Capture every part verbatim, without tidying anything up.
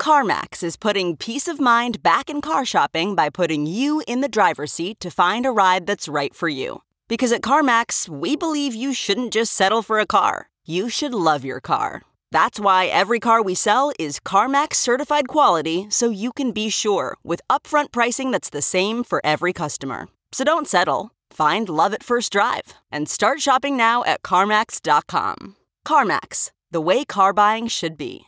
CarMax is putting peace of mind back in car shopping by putting you in the driver's seat to find a ride that's right for you. Because at CarMax, we believe you shouldn't just settle for a car. You should love your car. That's why every car we sell is CarMax certified quality, so you can be sure with upfront pricing that's the same for every customer. So don't settle. Find love at first drive and start shopping now at CarMax dot com. CarMax, the way car buying should be.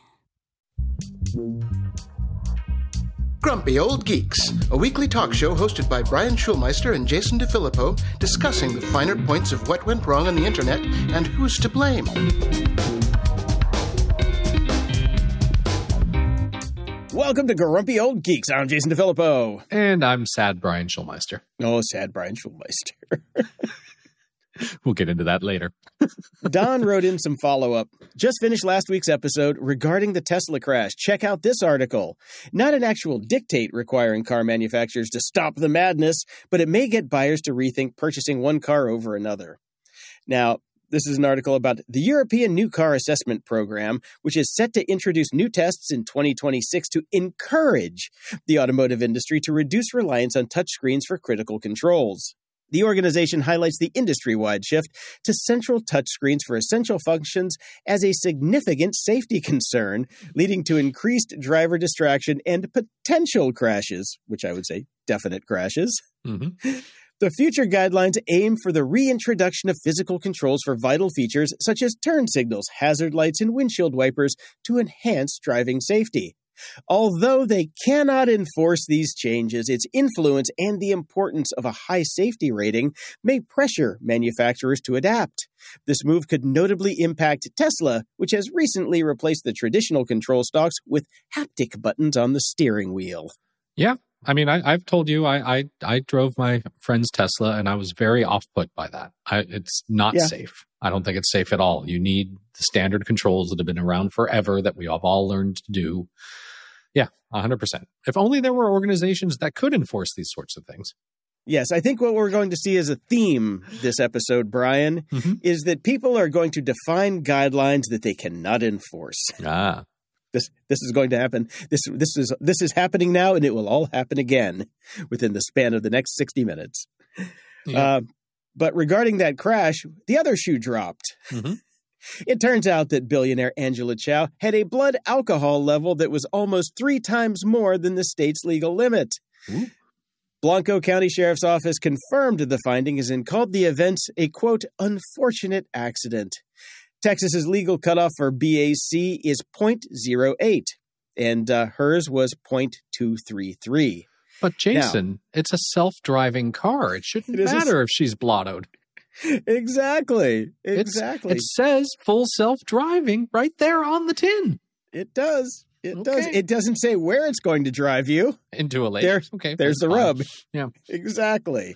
Grumpy Old Geeks, a weekly talk show hosted by Brian Schulmeister and Jason DeFilippo, discussing the finer points of what went wrong on the internet and who's to blame. Welcome to Grumpy Old Geeks. I'm Jason DeFilippo. And I'm sad Brian Schulmeister. Oh, sad Brian Schulmeister. We'll get into that later. Don wrote in some follow-up. Just finished last week's episode regarding the Tesla crash. Check out this article. Not an actual dictate requiring car manufacturers to stop the madness, but it may get buyers to rethink purchasing one car over another. Now, this is an article about the European New Car Assessment Program, which is set to introduce new tests in twenty twenty-six to encourage the automotive industry to reduce reliance on touchscreens for critical controls. The organization highlights the industry-wide shift to central touchscreens for essential functions as a significant safety concern, leading to increased driver distraction and potential crashes, which I would say definite crashes. Mm-hmm. The future guidelines aim for the reintroduction of physical controls for vital features such as turn signals, hazard lights, and windshield wipers to enhance driving safety. Although they cannot enforce these changes, its influence and the importance of a high safety rating may pressure manufacturers to adapt. This move could notably impact Tesla, which has recently replaced the traditional control stalks with haptic buttons on the steering wheel. Yeah. I mean, I, I've told you, I, I I drove my friend's Tesla, and I was very off-put by that. I, it's not yeah. safe. I don't think it's safe at all. You need the standard controls that have been around forever that we have all learned to do. Yeah, one hundred percent. If only there were organizations that could enforce these sorts of things. Yes, I think what we're going to see as a theme this episode, Brian, mm-hmm. is that people are going to define guidelines that they cannot enforce. Ah. This this is going to happen. This this is this is happening now, and it will all happen again within the span of the next sixty minutes. Yeah. Uh, but regarding that crash, the other shoe dropped. Mm-hmm. It turns out that billionaire Angela Chow had a blood alcohol level that was almost three times more than the state's legal limit. Ooh. Blanco County Sheriff's Office confirmed the findings and called the event a, quote, unfortunate accident. Texas's legal cutoff for B A C is zero point zero eight, and uh, hers was zero point two three three. But Jason, now, it's a self-driving car. It shouldn't it matter a... if she's blottoed. Exactly. Exactly. It's, it says full self-driving right there on the tin. It does. It okay. does. It doesn't say where it's going to drive you. Into a lake. There, okay. There's the fine. rub. Yeah. Exactly.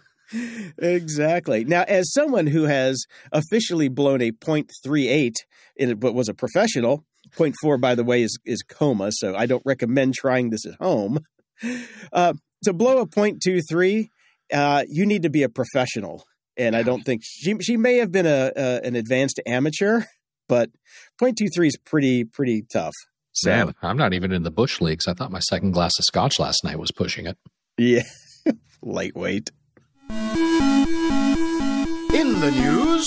Exactly. Now, as someone who has officially blown a zero point three eight, in, but was a professional, zero point four, by the way, is, is coma, so I don't recommend trying this at home. Uh, to blow a zero point two three, uh, you need to be a professional. And I don't think she she may have been a, a an advanced amateur, but zero point two three is pretty pretty tough. So, man, I'm not even in the bush leagues. I thought my second glass of scotch last night was pushing it. Yeah, lightweight. In the news,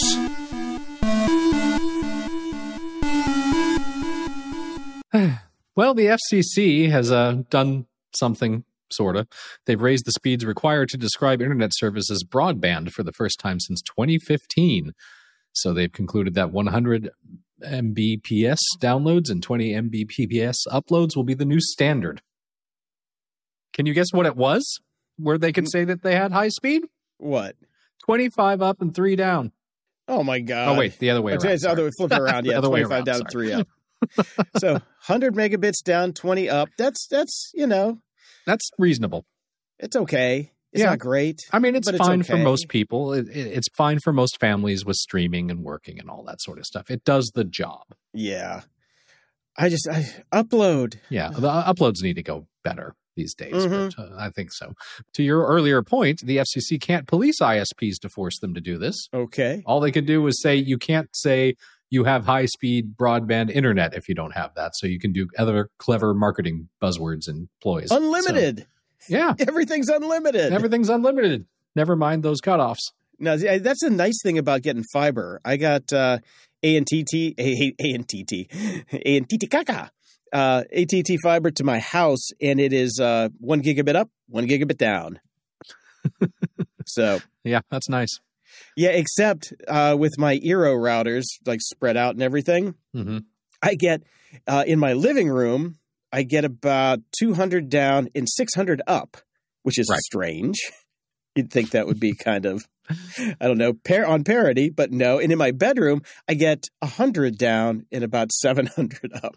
well, the F C C has uh, done something. Sort of. They've raised the speeds required to describe internet service as broadband for the first time since twenty fifteen. So they've concluded that one hundred megabits per second downloads and twenty megabits per second uploads will be the new standard. Can you guess what it was? Where they could say that they had high speed? What? twenty-five up and three down. Oh, my God. Oh, wait, the other way around. It's the other way, flip it around. Yeah, twenty-five down and three up. So one hundred megabits down, twenty up. That's, that's you know. That's reasonable. It's okay. It's yeah. not great. I mean, it's but fine it's okay. for most people. It, it, it's fine for most families with streaming and working and all that sort of stuff. It does the job. Yeah. I just, I upload. Yeah. The uploads need to go better these days. Mm-hmm. But uh, I think so. To your earlier point, the F C C can't police I S Ps to force them to do this. Okay. All they could do was say, you can't say you have high-speed broadband internet if you don't have that. So you can do other clever marketing buzzwords and ploys. Unlimited. So, yeah. Everything's unlimited. Everything's unlimited. Never mind those cutoffs. Now, that's the nice thing about getting fiber. I got uh, A N T T, A N T T, A N T T Kaka, uh, A T T fiber to my house, and it is uh, one gigabit up, one gigabit down. So yeah, that's nice. Yeah, except uh, with my Eero routers, like spread out and everything, mm-hmm. I get uh, in my living room, I get about two hundred down and six hundred up, which is right. strange. You'd think that would be kind of, I don't know, par- on parity, but no. And in my bedroom, I get one hundred down and about seven hundred up.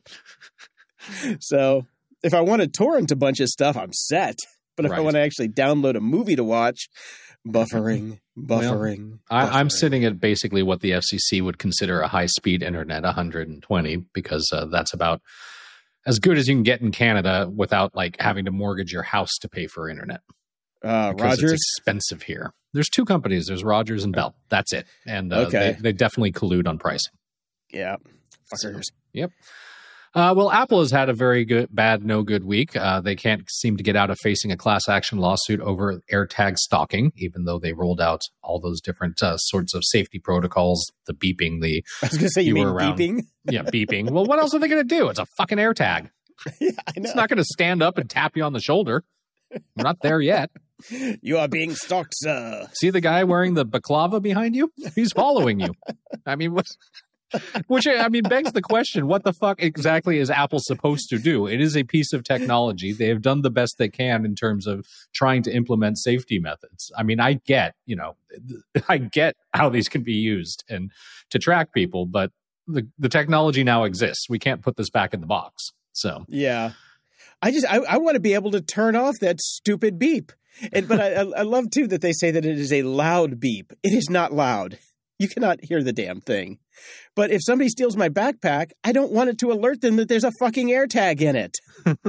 So if I want to torrent a bunch of stuff, I'm set. But if right. I want to actually download a movie to watch, buffering, buffering. Well, I, buffering. I'm sitting at basically what the F C C would consider a high-speed internet, one hundred twenty, because uh, that's about as good as you can get in Canada without like having to mortgage your house to pay for internet. Uh, because Rogers? It's expensive here. There's two companies. There's Rogers and Bell. That's it. And uh, okay. they, they definitely collude on pricing. Yeah. Fuckers. Yep. Uh, well, Apple has had a very good, bad, no good week. Uh, they can't seem to get out of facing a class action lawsuit over AirTag stalking, even though they rolled out all those different uh, sorts of safety protocols, the beeping, the... I was going to say, you, you mean around, beeping? Yeah, beeping. Well, what else are they going to do? It's a fucking AirTag. Yeah, I know. It's not going to stand up and tap you on the shoulder. We're not there yet. You are being stalked, sir. See the guy wearing the baklava behind you? He's following you. I mean, what, which, I mean, begs the question, what the fuck exactly is Apple supposed to do? It is a piece of technology. They have done the best they can in terms of trying to implement safety methods. I mean, I get, you know, I get how these can be used and to track people, but the, the technology now exists. We can't put this back in the box. So, yeah. I just, I, I want to be able to turn off that stupid beep. And, but I, I love, too, that they say that it is a loud beep. It is not loud. You cannot hear the damn thing. But if somebody steals my backpack, I don't want it to alert them that there's a fucking AirTag in it.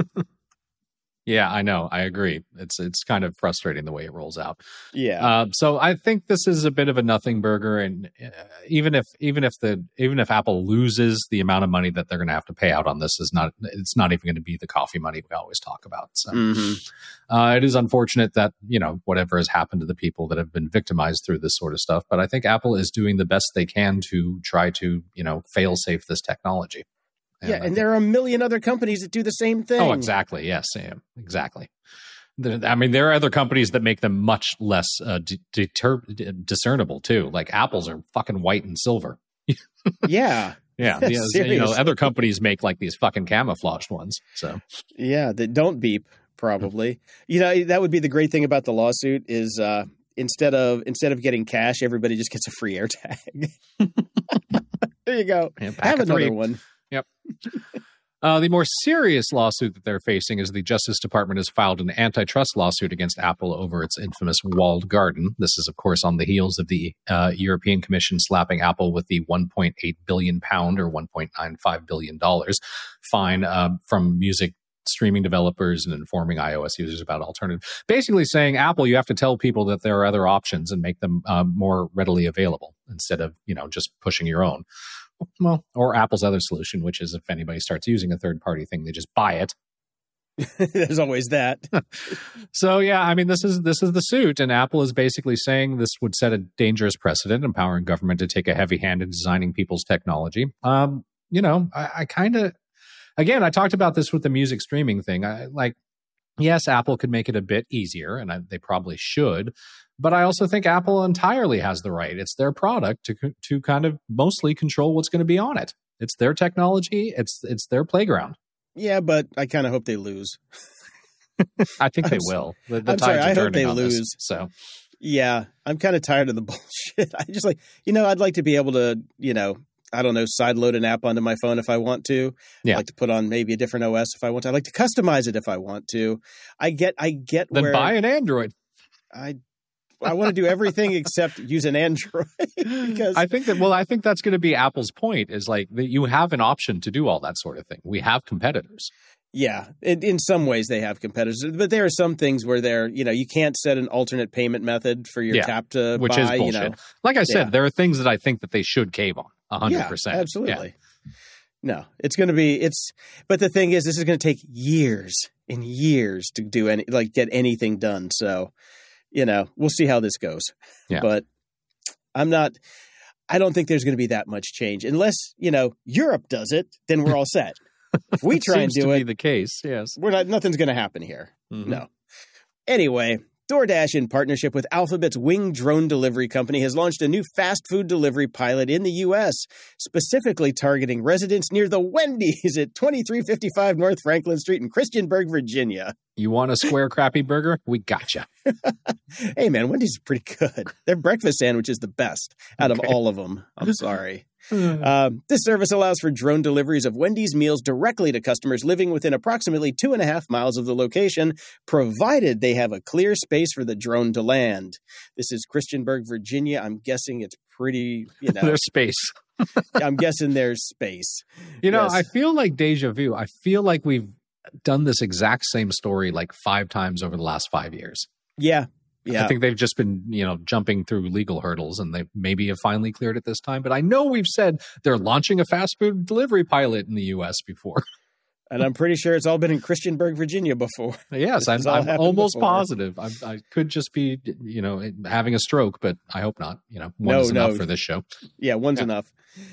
Yeah, I know. I agree. It's it's kind of frustrating the way it rolls out. Yeah. Uh, so I think this is a bit of a nothing burger, and uh, even if even if the even if Apple loses, the amount of money that they're going to have to pay out on this is not. It's not even going to be the coffee money we always talk about. So mm-hmm. uh, it is unfortunate that you know whatever has happened to the people that have been victimized through this sort of stuff. But I think Apple is doing the best they can to try to you know fail safe this technology. And yeah, and there are a million other companies that do the same thing. Oh, exactly. Yes, Sam. Exactly. I mean, there are other companies that make them much less uh, deter- discernible, too. Like Apple's are fucking white and silver. Yeah. Yeah. yeah you know, other companies make like these fucking camouflaged ones. So yeah, that don't beep, probably. You know, that would be the great thing about the lawsuit is uh, instead of instead of getting cash, everybody just gets a free AirTag. There you go. Yeah, have another three. one. Yep. Uh, the more serious lawsuit that they're facing is the Justice Department has filed an antitrust lawsuit against Apple over its infamous walled garden. This is, of course, on the heels of the uh, European Commission slapping Apple with the one point eight billion pound or one point nine five billion dollars fine uh, from music streaming developers and informing iOS users about alternative. Basically saying, Apple, you have to tell people that there are other options and make them uh, more readily available instead of, you know, just pushing your own. Well, or Apple's other solution, which is if anybody starts using a third-party thing, they just buy it. There's always that. So, yeah, I mean, this is this is the suit, and Apple is basically saying this would set a dangerous precedent, empowering government to take a heavy hand in designing people's technology. Um, you know, I, I kind of, again, I talked about this with the music streaming thing. I, like, yes, Apple could make it a bit easier, and I, they probably should. But I also think Apple entirely has the right. It's their product to to kind of mostly control what's going to be on it. It's their technology. It's it's their playground. Yeah, but I kind of hope they lose. I think they I'm will. The, the I'm tides sorry, are I hope turning they on lose. This, so yeah, I'm kind of tired of the bullshit. I just like, you know, I'd like to be able to, you know, I don't know, sideload an app onto my phone if I want to. Yeah. I'd like to put on maybe a different O S if I want to. I'd like to customize it if I want to. I get, I get then where buy an Android. I. I want to do everything except use an Android because I think that, well, I think that's going to be Apple's point is like that you have an option to do all that sort of thing. We have competitors. Yeah, in, in some ways they have competitors, but there are some things where they're, you know, you can't set an alternate payment method for your yeah, tap to which buy, is bullshit. You know. Like I said, yeah. there are things that I think that they should cave on. one hundred percent. Yeah, absolutely. Yeah. No, it's going to be, it's, but the thing is, this is going to take years and years to do any, like get anything done. So, you know, we'll see how this goes. Yeah. But I'm not, I don't think there's going to be that much change unless, you know, Europe does it, then we're all set. If we try and do to it, be the case, yes. We're not, nothing's going to happen here. Mm-hmm. No. Anyway, DoorDash, in partnership with Alphabet's Wing drone delivery company, has launched a new fast food delivery pilot in the U S, specifically targeting residents near the Wendy's at twenty-three fifty-five North Franklin Street in Christiansburg, Virginia. You want a square crappy burger? We gotcha. Hey, man, Wendy's is pretty good. Their breakfast sandwich is the best out of Okay. all of them. I'm sorry. Um, this service allows for drone deliveries of Wendy's meals directly to customers living within approximately two and a half miles of the location, provided they have a clear space for the drone to land. This is Christiansburg, Virginia. I'm guessing it's pretty, you know. There's space. I'm guessing there's space. You know, Yes. I feel like deja vu. I feel like we've done this exact same story like five times over the last five years. Yeah. Yeah. I think they've just been, you know, jumping through legal hurdles and they maybe have finally cleared it this time. But I know we've said they're launching a fast food delivery pilot in the U S before. And I'm pretty sure it's all been in Christiansburg, Virginia before. Yes, I'm, This all I'm happened almost before. positive. I, I could just be, you know, having a stroke, but I hope not. You know, one No, is enough no. for this show. Yeah, one's Yeah. enough.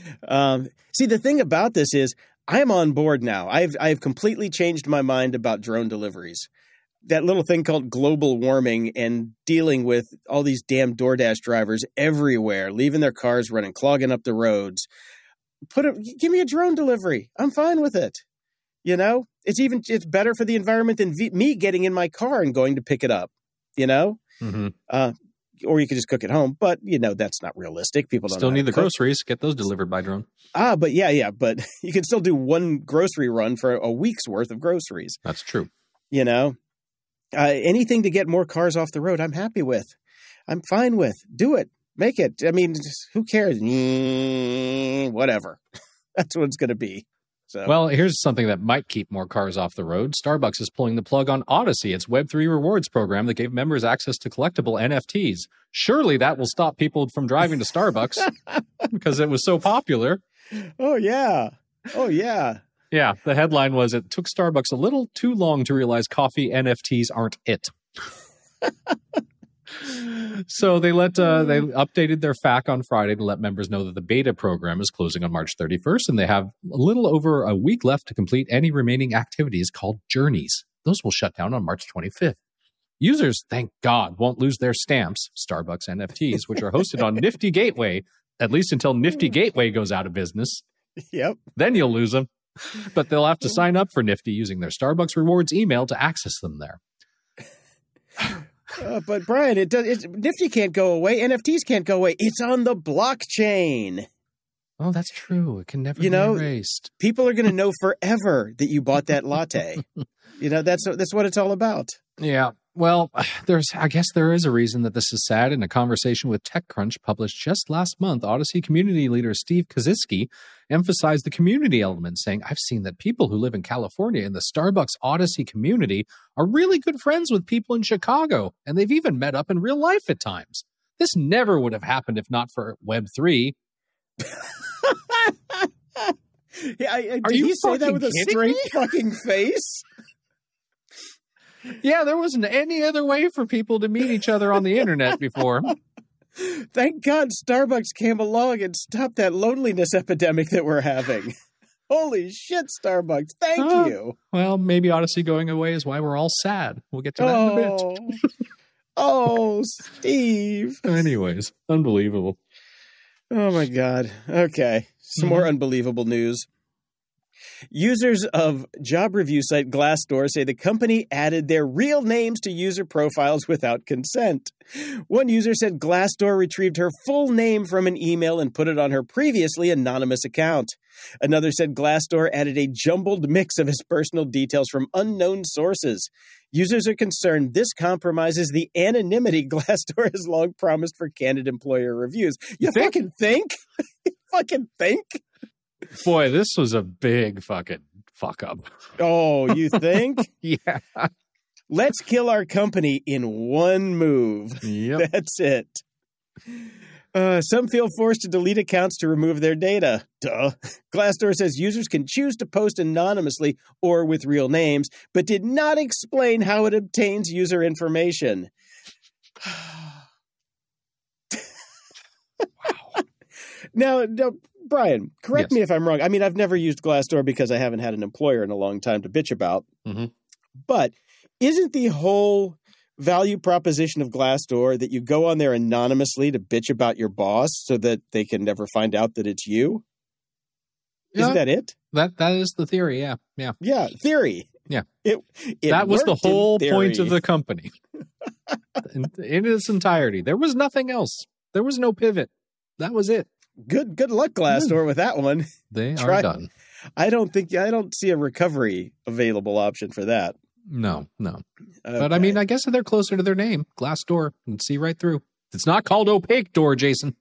Um, see, the thing about this is I'm on board now. I've I've completely changed my mind about drone deliveries. That little thing called global warming and dealing with all these damn DoorDash drivers everywhere, leaving their cars running, clogging up the roads. Put a, give me a drone delivery. I'm fine with it. You know, it's even it's better for the environment than v- me getting in my car and going to pick it up. You know, Mm-hmm. uh, or you could just cook at home. But you know, that's not realistic. People don't Still know how need to the cook. groceries. Get those delivered by drone. Ah, but yeah, yeah, but you can still do one grocery run for a week's worth of groceries. That's true. You know, uh, anything to get more cars off the road, I'm happy with. I'm fine with. Do it. Make it. I mean, just, who cares? Mm, whatever. That's what it's going to be. So, Well, here's something that might keep more cars off the road. Starbucks is pulling the plug on Odyssey, its Web three rewards program that gave members access to collectible N F Ts. Surely that will stop people from driving to Starbucks because it was so popular. oh yeah, oh yeah. Yeah, the headline was, it took Starbucks a little too long to realize coffee N F Ts aren't it. So they let uh, they updated their F A Q on Friday to let members know that the beta program is closing on March thirty-first, and they have a little over a week left to complete any remaining activities called journeys. Those will shut down on March twenty-fifth. Users, thank God, won't lose their stamps, Starbucks N F Ts, which are hosted on Nifty Gateway, at least until Nifty Gateway goes out of business. Yep. Then you'll lose them. But they'll have to sign up for Nifty using their Starbucks Rewards email to access them there. Uh, but Brian, it does. It, Nifty can't go away. N F Ts can't go away. It's on the blockchain. Oh, that's true. It can never You be know, erased. People are going to know forever that you bought that latte. You know, that's that's what it's all about. Yeah. Well, there's, I guess there is a reason that this is sad. In a conversation with TechCrunch published just last month, Odyssey community leader Steve Kaczynski emphasized the community element, saying, I've seen that people who live in California in the Starbucks Odyssey community are really good friends with people in Chicago, and they've even met up in real life at times. This never would have happened if not for Web three. Yeah, I, I, Are did you he say that fucking with a kidding straight me? fucking face? Yeah, there wasn't any other way for people to meet each other on the internet before. Thank God Starbucks came along and stopped that loneliness epidemic that we're having. Holy shit, Starbucks. Thank Oh, you. Well, maybe Odyssey going away is why we're all sad. We'll get to that in a bit. Oh, oh, Steve. Anyways, unbelievable. Oh, my God. Okay. Some more unbelievable news. Users of job review site Glassdoor say the company added their real names to user profiles without consent. One user said Glassdoor retrieved her full name from an email and put it on her previously anonymous account. Another said Glassdoor added a jumbled mix of his personal details from unknown sources. Users are concerned this compromises the anonymity Glassdoor has long promised for candid employer reviews. You, You think? fucking think? You fucking think? Boy, this was a big fucking fuck up. Oh, you think? Yeah. Let's kill our company in one move. Yep. That's it. Uh, some feel forced to delete accounts to remove their data. Duh. Glassdoor says users can choose to post anonymously or with real names, but did not explain how it obtains user information. Wow. Now, now, Brian, correct Yes. me if I'm wrong. I mean, I've never used Glassdoor because I haven't had an employer in a long time to bitch about. Mm-hmm. But isn't the whole value proposition of Glassdoor that you go on there anonymously to bitch about your boss so that they can never find out that it's you? Yeah. Isn't that it? That that is the theory. Yeah, yeah, Yeah, theory. Yeah. It, it that was the worked in whole point theory. of the company in, in its entirety. There was nothing else. There was no pivot. That was it. Good, good luck, Glassdoor, with that one. They Try- are done. I don't think I don't see a recovery available option for that. No, no. Okay. But I mean, I guess they're closer to their name, Glassdoor, and see right through. It's not called Opaque Door, Jason.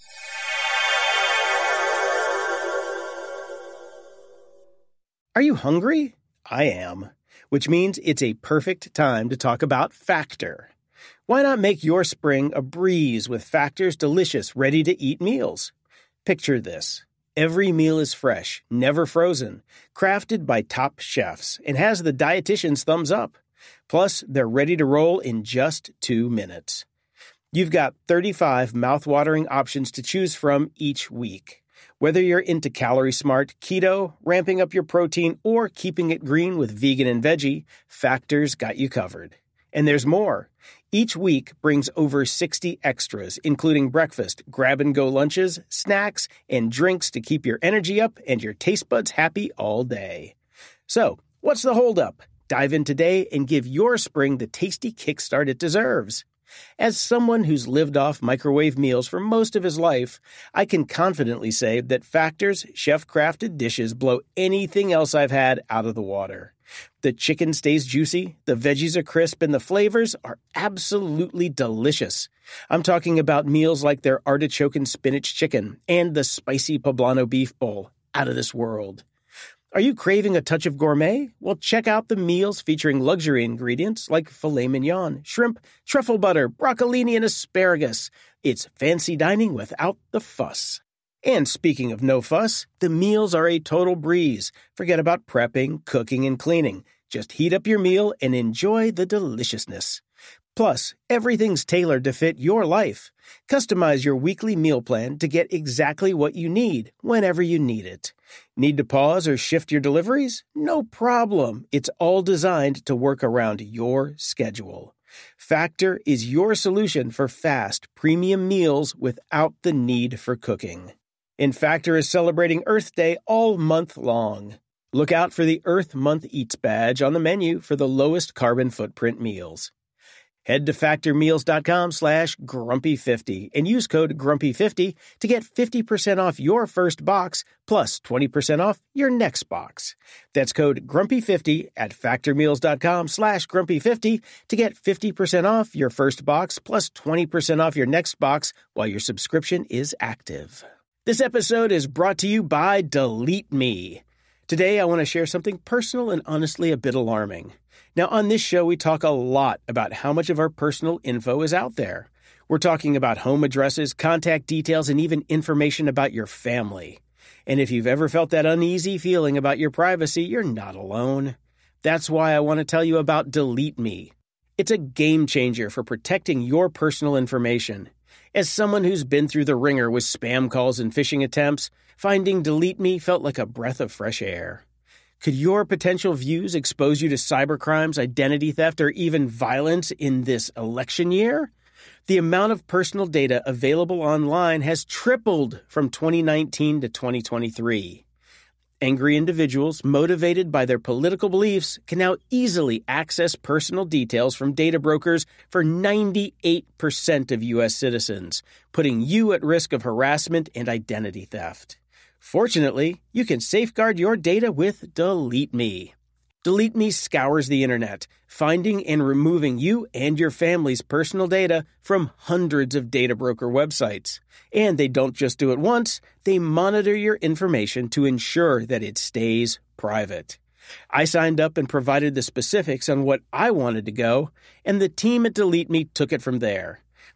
Are you hungry? I am, which means it's a perfect time to talk about Factor. Why not make your spring a breeze with Factor's delicious, ready-to-eat meals? Picture this. Every meal is fresh, never frozen, crafted by top chefs, and has the dietitian's thumbs up. Plus, they're ready to roll in just two minutes. You've got thirty-five mouthwatering options to choose from each week. Whether you're into Calorie Smart, keto, ramping up your protein, or keeping it green with vegan and veggie, Factor's got you covered. And there's more. Each week brings over sixty extras, including breakfast, grab-and-go lunches, snacks, and drinks to keep your energy up and your taste buds happy all day. So, what's the holdup? Dive in today and give your spring the tasty kickstart it deserves. As someone who's lived off microwave meals for most of his life, I can confidently say that Factor's chef-crafted dishes blow anything else I've had out of the water. The chicken stays juicy, the veggies are crisp, and the flavors are absolutely delicious. I'm talking about meals like their artichoke and spinach chicken and the spicy poblano beef bowl. Out of this world. Are you craving a touch of gourmet? Well, check out the meals featuring luxury ingredients like filet mignon, shrimp, truffle butter, broccolini, and asparagus. It's fancy dining without the fuss. And speaking of no fuss, the meals are a total breeze. Forget about prepping, cooking, and cleaning. Just heat up your meal and enjoy the deliciousness. Plus, everything's tailored to fit your life. Customize your weekly meal plan to get exactly what you need, whenever you need it. Need to pause or shift your deliveries? No problem. It's all designed to work around your schedule. Factor is your solution for fast, premium meals without the need for cooking. And Factor is celebrating Earth Day all month long. Look out for the Earth Month Eats badge on the menu for the lowest carbon footprint meals. Head to factormeals.com slash grumpy50 and use code grumpy fifty to get fifty percent off your first box plus twenty percent off your next box. That's code grumpy fifty at factormeals.com slash grumpy50 to get fifty percent off your first box plus twenty percent off your next box while your subscription is active. This episode is brought to you by Delete Me. Today, I want to share something personal and honestly a bit alarming. Now, on this show, we talk a lot about how much of our personal info is out there. We're talking about home addresses, contact details, and even information about your family. And if you've ever felt that uneasy feeling about your privacy, you're not alone. That's why I want to tell you about Delete Me. It's a game changer for protecting your personal information. As someone who's been through the ringer with spam calls and phishing attempts, finding Delete Me felt like a breath of fresh air. Could your potential views expose you to cybercrimes, identity theft, or even violence in this election year? The amount of personal data available online has tripled from twenty nineteen to twenty twenty-three. Angry individuals, motivated by their political beliefs, can now easily access personal details from data brokers for ninety-eight percent of U S citizens, putting you at risk of harassment and identity theft. Fortunately, you can safeguard your data with Delete Me. Delete Me scours the internet, finding and removing you and your family's personal data from hundreds of data broker websites. And they don't just do it once, they monitor your information to ensure that it stays private. I signed up and provided the specifics on what I wanted to go, and the team at Delete Me took it from there.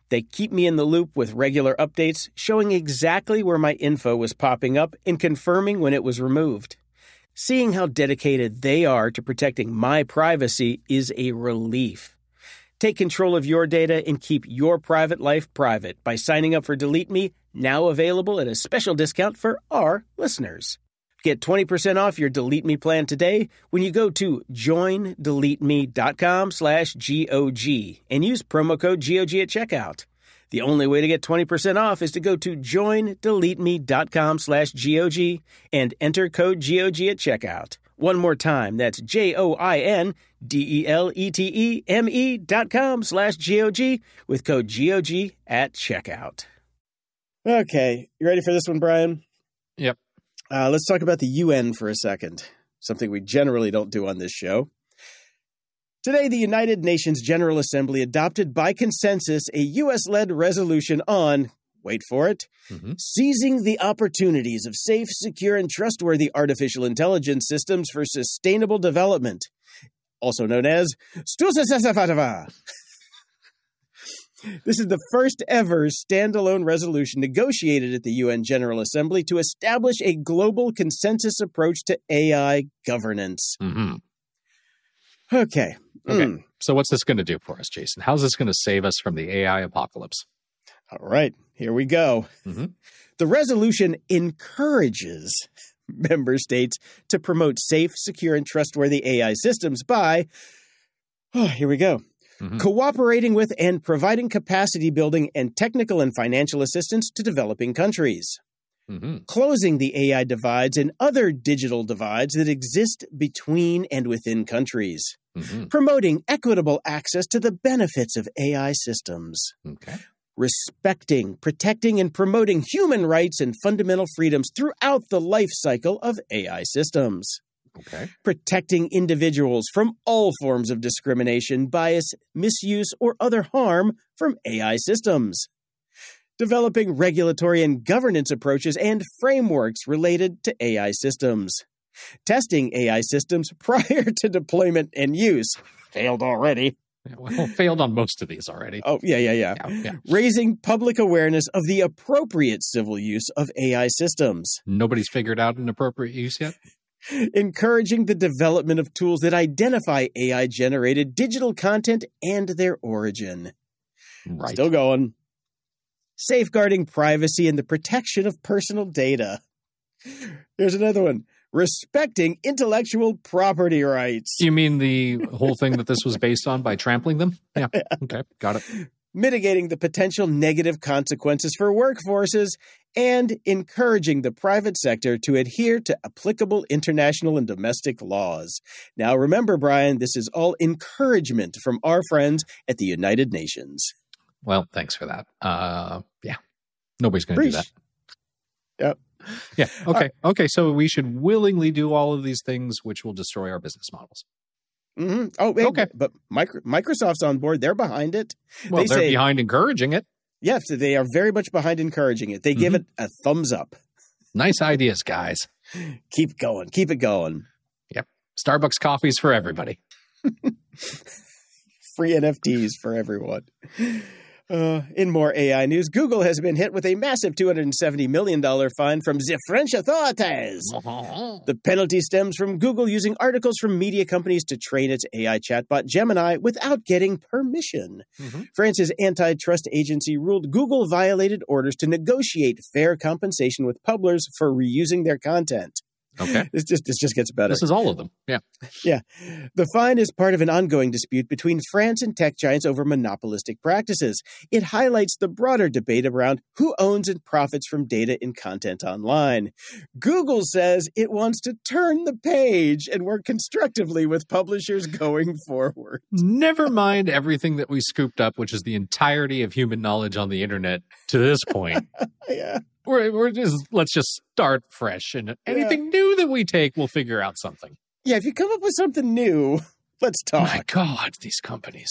They keep me in the loop with regular updates, showing exactly where my info was popping up and confirming when it was removed. Seeing how dedicated they are to protecting my privacy is a relief. Take control of your data and keep your private life private by signing up for Delete Me, now available at a special discount for our listeners. Get twenty percent off your Delete Me plan today when you go to joindeleteme.com slash GOG and use promo code G O G at checkout. The only way to get twenty percent off is to go to joindeleteme.com slash GOG and enter code G O G at checkout. One more time, that's J-O-I-N-D-E-L-E-T-E-M-E dot com slash G-O-G with code G O G at checkout. Okay, you ready for this one, Brian? Yep. Uh, let's talk about the U N for a second, something we generally don't do on this show. Today, the United Nations General Assembly adopted by consensus a U S-led resolution on, wait for it, mm-hmm. seizing the opportunities of safe, secure, and trustworthy artificial intelligence systems for sustainable development, also known as STUSASASAFATAVA. This is the first ever standalone resolution negotiated at the U N General Assembly to establish a global consensus approach to A I governance. Mm-hmm. Okay. Okay. Mm. So what's this going to do for us, Jason? How's this going to save us from the A I apocalypse? All right. Here we go. Mm-hmm. The resolution encourages member states to promote safe, secure, and trustworthy A I systems by, oh, here we go, mm-hmm. cooperating with and providing capacity building and technical and financial assistance to developing countries. Mm-hmm. Closing the A I divides and other digital divides that exist between and within countries. Mm-hmm. Promoting equitable access to the benefits of A I systems. Okay. Respecting, protecting, and promoting human rights and fundamental freedoms throughout the life cycle of A I systems. Okay. Protecting individuals from all forms of discrimination, bias, misuse, or other harm from A I systems. Developing regulatory and governance approaches and frameworks related to A I systems. Testing A I systems prior to deployment and use. Failed already. Yeah, well, failed on most of these already. Oh, yeah, yeah, yeah. yeah, yeah. Raising public awareness of the appropriate civil use of A I systems. Nobody's figured out an appropriate use yet? Encouraging the development of tools that identify A I-generated digital content and their origin. Right. Still going. Safeguarding privacy and the protection of personal data. Here's another one. Respecting intellectual property rights. You mean the whole thing that this was based on by trampling them? Yeah. Okay. Got it. Mitigating the potential negative consequences for workforces and encouraging the private sector to adhere to applicable international and domestic laws. Now, remember, Brian, this is all encouragement from our friends at the United Nations. Well, thanks for that. Uh, yeah. Nobody's going to do that. Yep. Yeah. Okay. Uh, okay. So we should willingly do all of these things, which will destroy our business models. Mm-hmm. Oh, hey, okay. But micro, Microsoft's on board. They're behind it. Well, they they're say, behind encouraging it. Yes, they are very much behind encouraging it. They mm-hmm. give it a thumbs up. Nice ideas, guys. Keep going. Keep it going. Yep. Starbucks coffees for everybody. Free N F Ts for everyone. Uh, in more A I news, Google has been hit with a massive two hundred seventy million dollars fine from the French authorities. The penalty stems from Google using articles from media companies to train its A I chatbot Gemini without getting permission. Mm-hmm. France's antitrust agency ruled Google violated orders to negotiate fair compensation with publishers for reusing their content. Okay. This just this just gets better. This is all of them. Yeah. Yeah. The fine is part of an ongoing dispute between France and tech giants over monopolistic practices. It highlights the broader debate around who owns and profits from data and content online. Google says it wants to turn the page and work constructively with publishers going forward. Never mind everything that we scooped up, which is the entirety of human knowledge on the internet to this point. Yeah. We're, we're just, let's just start fresh, and anything yeah. new that we take, we'll figure out something. Yeah, if you come up with something new, let's talk. My God, these companies.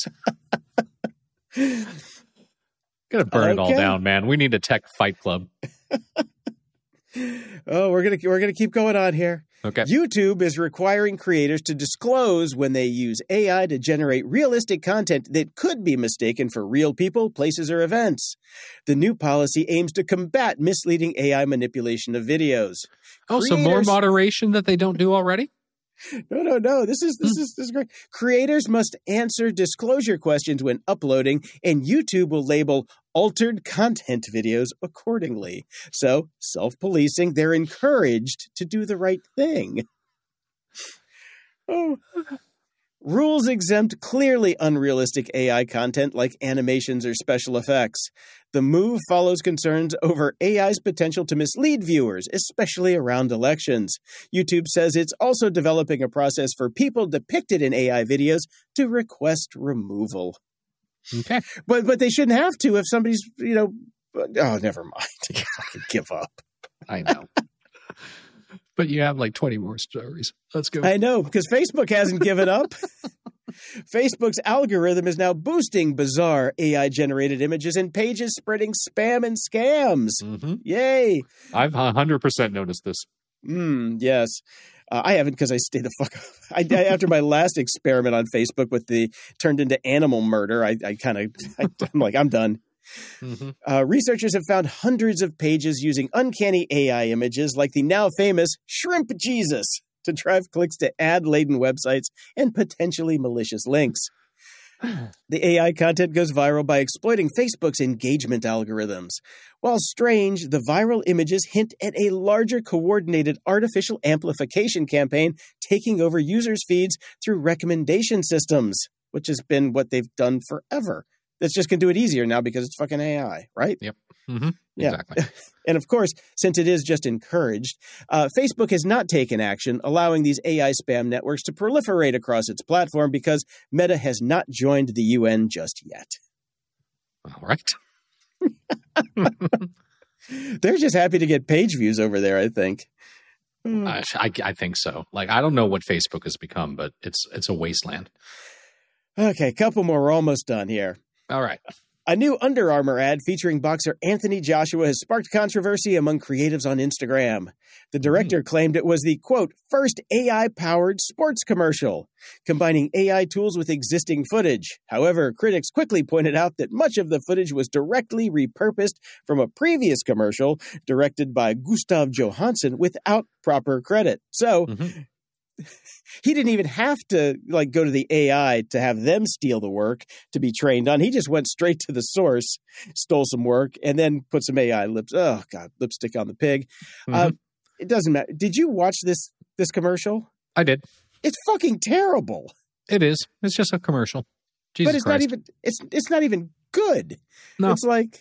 Gotta burn okay. it all down, man. We need a tech fight club. Oh, we're gonna we're gonna keep going on here. Okay. YouTube is requiring creators to disclose when they use A I to generate realistic content that could be mistaken for real people, places, or events. The new policy aims to combat misleading A I manipulation of videos. Oh, so more moderation that they don't do already? No, no, no. This is this is this is great. Creators must answer disclosure questions when uploading, and YouTube will label altered content videos accordingly. So, self-policing, they're encouraged to do the right thing. Oh. Rules exempt clearly unrealistic A I content like animations or special effects. The move follows concerns over A I's potential to mislead viewers, especially around elections. YouTube says it's also developing a process for people depicted in A I videos to request removal. Okay. But but they shouldn't have to if somebody's, you know, oh, never mind. Fucking give up. I know. But you have like twenty more stories. Let's go. I know, because Facebook hasn't given up. Facebook's algorithm is now boosting bizarre A I-generated images and pages spreading spam and scams. Mm-hmm. Yay. I've one hundred percent noticed this. Mm, yes. Uh, I haven't because I stay the fuck up. I, I, after my last experiment on Facebook with the turned into animal murder, I, I kind of, I'm like, I'm done. Mm-hmm. Uh, researchers have found hundreds of pages using uncanny A I images like the now famous Shrimp Jesus to drive clicks to ad-laden websites and potentially malicious links. The A I content goes viral by exploiting Facebook's engagement algorithms. While strange, the viral images hint at a larger coordinated artificial amplification campaign taking over users' feeds through recommendation systems, which has been what they've done forever. That's just going to do it easier now because it's fucking A I, right? Yep. Mm-hmm. Yeah. Exactly. And of course, since it is just encouraged, uh, Facebook has not taken action, allowing these A I spam networks to proliferate across its platform because Meta has not joined the U N just yet. All right. They're just happy to get page views over there, I think. I, I, I think so. Like, I don't know what Facebook has become, but it's it's a wasteland. Okay, couple more. We're almost done here. All right. A new Under Armour ad featuring boxer Anthony Joshua has sparked controversy among creatives on Instagram. The director mm. claimed it was the, quote, first A I-powered sports commercial, combining A I tools with existing footage. However, critics quickly pointed out that much of the footage was directly repurposed from a previous commercial directed by Gustav Johansson without proper credit. So... Mm-hmm. He didn't even have to like go to the A I to have them steal the work to be trained on. He just went straight to the source, stole some work, and then put some A I lips. Oh God, lipstick on the pig. Mm-hmm. Uh, it doesn't matter. Did you watch this this commercial? I did. It's fucking terrible. It is. It's just a commercial. Jesus but it's Christ. not even. It's it's not even good. No. It's like,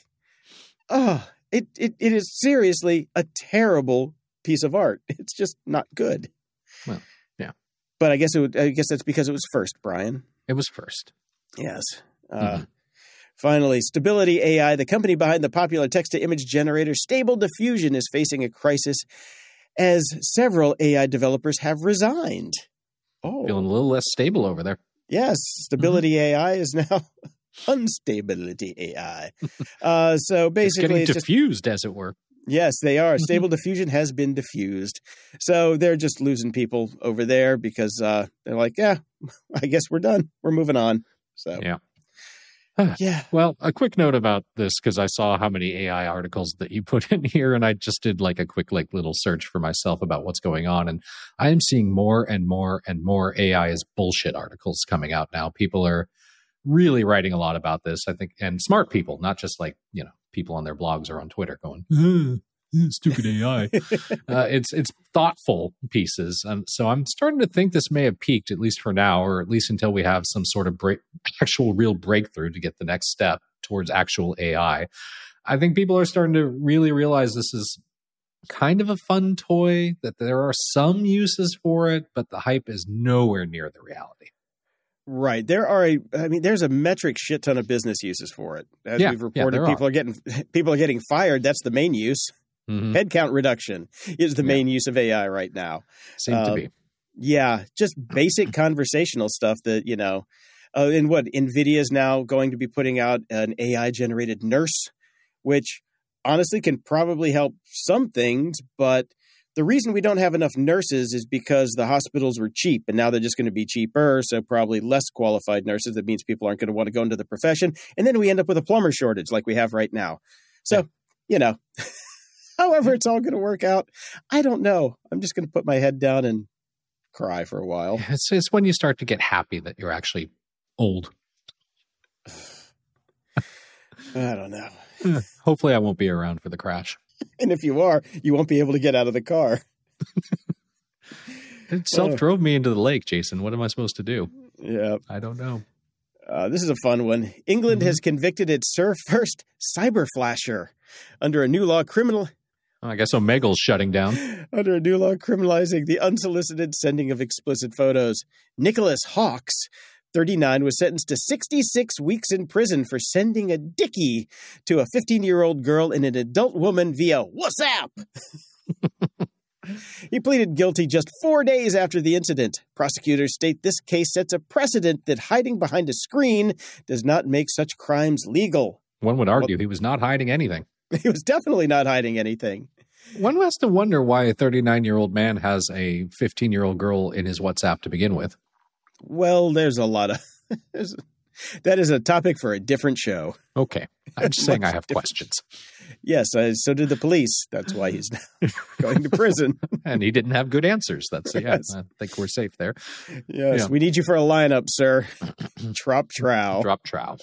oh, it, it it is seriously a terrible piece of art. It's just not good. Well. But I guess it would, I guess that's because it was first, Brian. It was first. Yes. Uh, mm-hmm. Finally, Stability A I, the company behind the popular text-to-image generator Stable Diffusion, is facing a crisis as several A I developers have resigned. Oh, feeling a little less stable over there. Yes, Stability mm-hmm. A I is now Unstability A I. uh, so basically, it's getting it's diffused, just, as it were. Yes, they are. Stable Diffusion has been diffused. So they're just losing people over there because uh, they're like, yeah, I guess we're done. We're moving on. So yeah. Yeah. Well, a quick note about this, because I saw how many A I articles that you put in here, and I just did like a quick like little search for myself about what's going on. And I am seeing more and more and more A I is bullshit articles coming out now. People are really writing a lot about this, I think, and smart people, not just like, you know, people on their blogs or on Twitter going, uh, stupid A I. uh, it's it's thoughtful pieces. And so I'm starting to think this may have peaked, at least for now, or at least until we have some sort of break, actual real breakthrough to get the next step towards actual A I. I think people are starting to really realize this is kind of a fun toy, that there are some uses for it, but the hype is nowhere near the reality. Right. There are a, I mean, there's a metric shit ton of business uses for it. As yeah, we've reported, yeah, people are. are getting, people are getting fired. That's the main use. Mm-hmm. Headcount reduction is the main yeah. use of A I right now. Seems uh, to be. Yeah. Just basic conversational stuff that, you know, uh, and what NVIDIA is now going to be putting out an A I generated nurse, which honestly can probably help some things, but The reason we don't have enough nurses is because the hospitals were cheap, and now they're just going to be cheaper, so probably less qualified nurses. That means people aren't going to want to go into the profession, and then we end up with a plumber shortage like we have right now. So, yeah. you know, however it's all going to work out, I don't know. I'm just going to put my head down and cry for a while. It's, it's when you start to get happy that you're actually old. I don't know. Hopefully I won't be around for the crash. And if you are, you won't be able to get out of the car. It self-drove me into the lake, Jason. What am I supposed to do? Yeah. I don't know. Uh, this is a fun one. England Mm-hmm. has convicted its first cyber flasher under a new law criminal... I guess Omegle's shutting down. Under a new law criminalizing the unsolicited sending of explicit photos. Nicholas Hawks, thirty-nine, was sentenced to sixty-six weeks in prison for sending a dickie to a fifteen-year-old girl and an adult woman via WhatsApp. He pleaded guilty just four days after the incident. Prosecutors state this case sets a precedent that hiding behind a screen does not make such crimes legal. One would argue he was not hiding anything. He was definitely not hiding anything. One has to wonder why a thirty-nine-year-old man has a fifteen-year-old girl in his WhatsApp to begin with. Well, there's a lot of... that is a topic for a different show. Okay. I'm just saying I have questions. Yes, uh, so did the police. That's why he's now going to prison. And he didn't have good answers. That's yeah, Yes. I think we're safe there. Yes, Yeah. we need you for a lineup, sir. Trop trow. Drop trow.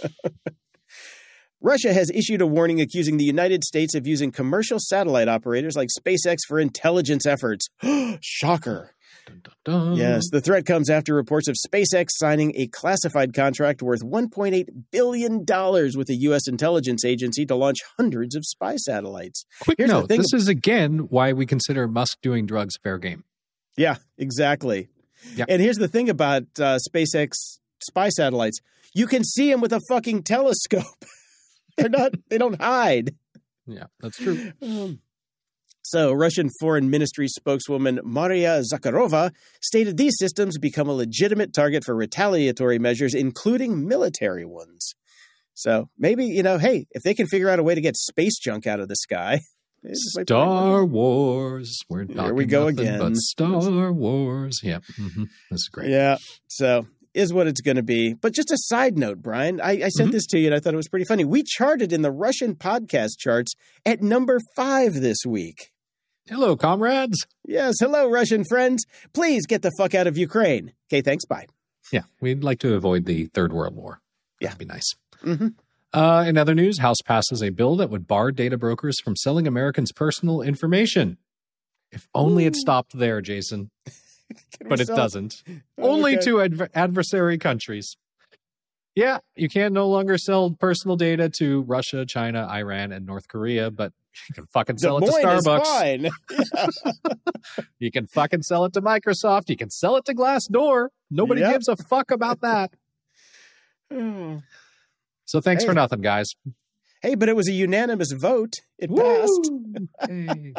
Russia has issued a warning accusing the United States of using commercial satellite operators like SpaceX for intelligence efforts. Shocker. Dun, dun, dun. Yes, the threat comes after reports of SpaceX signing a classified contract worth one point eight billion dollars with a U S intelligence agency to launch hundreds of spy satellites. Quick Here's the note, thing- this is again why we consider Musk doing drugs fair game. Yeah, exactly. Yep. And here's the thing about uh, SpaceX spy satellites. You can see them with a fucking telescope. They're not, they don't hide. Yeah, that's true. Um, so, Russian Foreign Ministry spokeswoman Maria Zakharova stated these systems become a legitimate target for retaliatory measures, including military ones. So, maybe, you know, hey, if they can figure out a way to get space junk out of the sky. Star Wars. We're talking Here we go nothing again. but Star Wars. Yeah, mm-hmm. This is great. Yeah, so is what it's going to be. But just a side note, Brian, I, I sent Mhm. this to you and I thought it was pretty funny. We charted in the Russian podcast charts at number five this week. Hello, comrades. Yes, hello, Russian friends. Please get the fuck out of Ukraine. Okay, thanks, bye. Yeah, we'd like to avoid the Third World War. Yeah. That'd be nice. Mm-hmm. Uh, in other news, House passes a bill that would bar data brokers from selling Americans' personal information. If only it stopped there, Jason. But it doesn't. Only Okay. to adver- adversary countries. Yeah, you can no longer sell personal data to Russia, China, Iran, and North Korea, but you can fucking sell Des it to Moines is Starbucks. fine. You can fucking sell it to Microsoft. You can sell it to Glassdoor. Nobody Yep. gives a fuck about that. Oh. So thanks Hey. for nothing, guys. Hey, but it was a unanimous vote. It passed. Woo! Hey.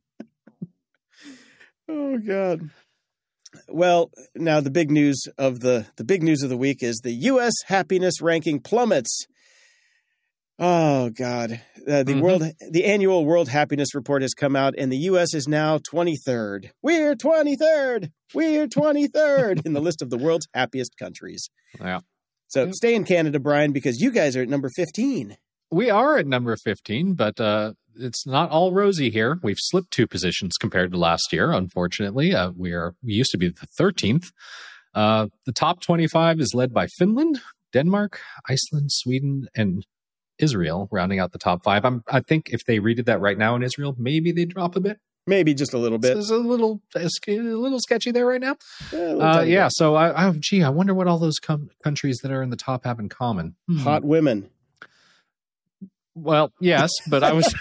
Oh God. Well, now the big news of the the big news of the week is the U S happiness ranking plummets. Oh God. Uh, the Mhm. world the annual World Happiness Report has come out and the U S is now twenty-third. We're twenty-third. We're twenty-third in the list of the world's happiest countries. Yeah. So stay in Canada, Brian, because you guys are at number fifteen. We are at number fifteen, but uh, it's not all rosy here. We've slipped two positions compared to last year, unfortunately. Uh, we are we used to be the thirteenth. Uh, the top twenty-five is led by Finland, Denmark, Iceland, Sweden, and Israel, rounding out the top five. I'm, I think if they redid that right now in Israel, maybe they drop a bit. Maybe just a little bit. It's a little, a little sketchy there right now. Yeah, a little Uh, tiny yeah, bit. so I, I, gee, I wonder what all those com- countries that are in the top have in common. Hmm. Hot women. Well, yes, but I was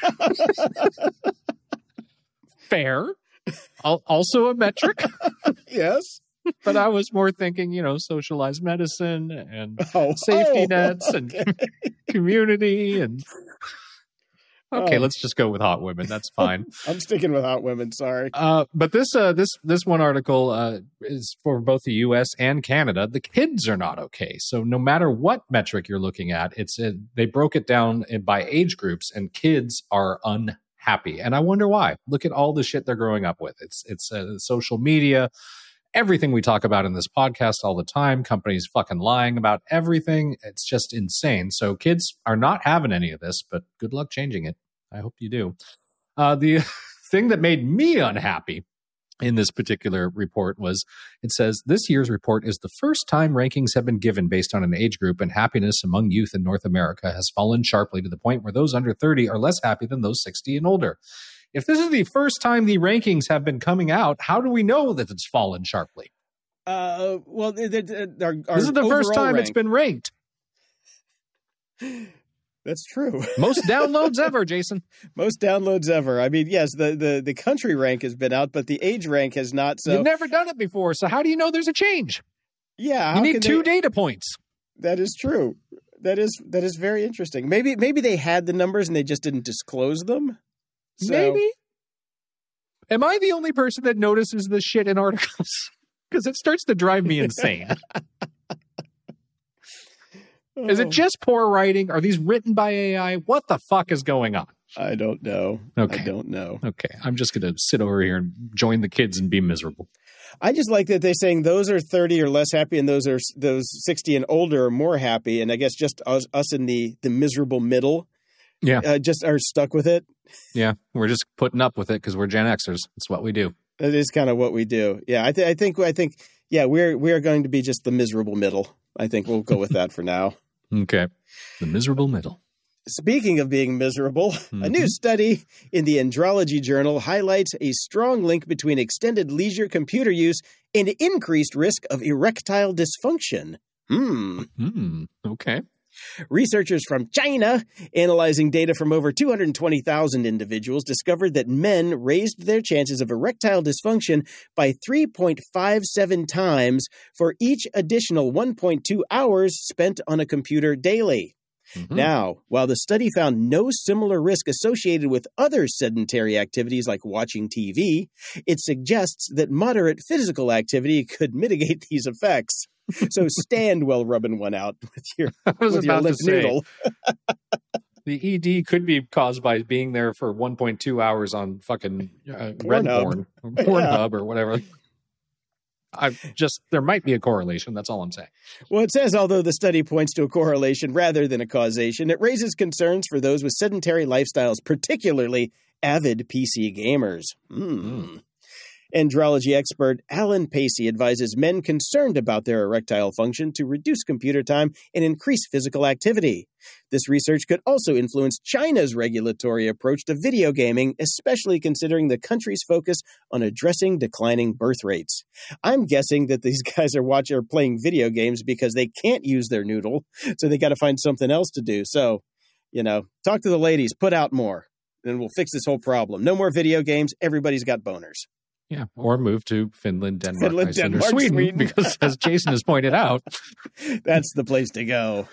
fair. Al- Also a metric, Yes. but I was more thinking, you know, socialized medicine and Oh, safety oh, nets and okay. community and. Okay, Oh. let's just go with hot women. That's fine. I'm sticking with hot women. Sorry. Uh, but this uh, this this one article uh, is for both the U S and Canada. The kids are not okay. So no matter what metric you're looking at, it's uh, they broke it down in, by age groups, and kids are happy. And I wonder why. Look at all the shit they're growing up with. It's, it's uh, social media, everything we talk about in this podcast all the time, companies fucking lying about everything. It's just insane. So kids are not having any of this, but good luck changing it. I hope you do. Uh, the thing that made me unhappy in this particular report was, it says, this year's report is the first time rankings have been given based on an age group, and happiness among youth in North America has fallen sharply to the point where those under thirty are less happy than those sixty and older. If this is the first time the rankings have been coming out, how do we know that it's fallen sharply? Uh, well, they're, they're, they're, this is the first time rank. It's been ranked. That's true. Most downloads ever, Jason. Most downloads ever. I mean, yes, the, the, the country rank has been out, but the age rank has not. So you've never done it before, so how do you know there's a change? Yeah, you need two they... data points. That is true. That is that is very interesting. Maybe maybe they had the numbers and they just didn't disclose them. So... Maybe. Am I the only person that notices this shit in articles? Because it starts to drive me insane. Oh. Is it just poor writing? Are these written by A I? What the fuck is going on? I don't know. Okay. I don't know. Okay. I'm just going to sit over here and join the kids and be miserable. I just like that they're saying those are thirty or less happy and those are those sixty and older are more happy. And I guess just us, us in the, the miserable middle yeah, uh, just are stuck with it. Yeah. We're just putting up with it because we're Gen Xers. It's what we do. That is kind of what we do. Yeah. I, th- I think, I think, yeah, we're, we are going to be just the miserable middle. I think we'll go with that for now. Okay. The miserable middle. Speaking of being miserable, mm-hmm. a new study in the Andrology Journal highlights a strong link between extended leisure computer use and increased risk of erectile dysfunction. Hmm. Mm, okay. Researchers from China, analyzing data from over two hundred twenty thousand individuals, discovered that men raised their chances of erectile dysfunction by three point five seven times for each additional one point two hours spent on a computer daily. Mm-hmm. Now, while the study found no similar risk associated with other sedentary activities like watching T V, it suggests that moderate physical activity could mitigate these effects. So stand while rubbing one out with your, with your limp noodle. The E D could be caused by being there for one point two hours on fucking uh, Red Porn, or Pornhub yeah. or whatever. I just, there might be a correlation. That's all I'm saying. Well, it says, although the study points to a correlation rather than a causation, it raises concerns for those with sedentary lifestyles, particularly avid P C gamers. Mm. Mm. Andrology expert Alan Pacey advises men concerned about their erectile function to reduce computer time and increase physical activity. This research could also influence China's regulatory approach to video gaming, especially considering the country's focus on addressing declining birth rates. I'm guessing that these guys are watching or playing video games because they can't use their noodle, so they got to find something else to do. So, you know, talk to the ladies, put out more, and we'll fix this whole problem. No more video games. Everybody's got boners. Yeah, or move to Finland, Denmark, Finland, Iceland, Denmark, or Sweden, Sweden. Because as Jason has pointed out, that's the place to go.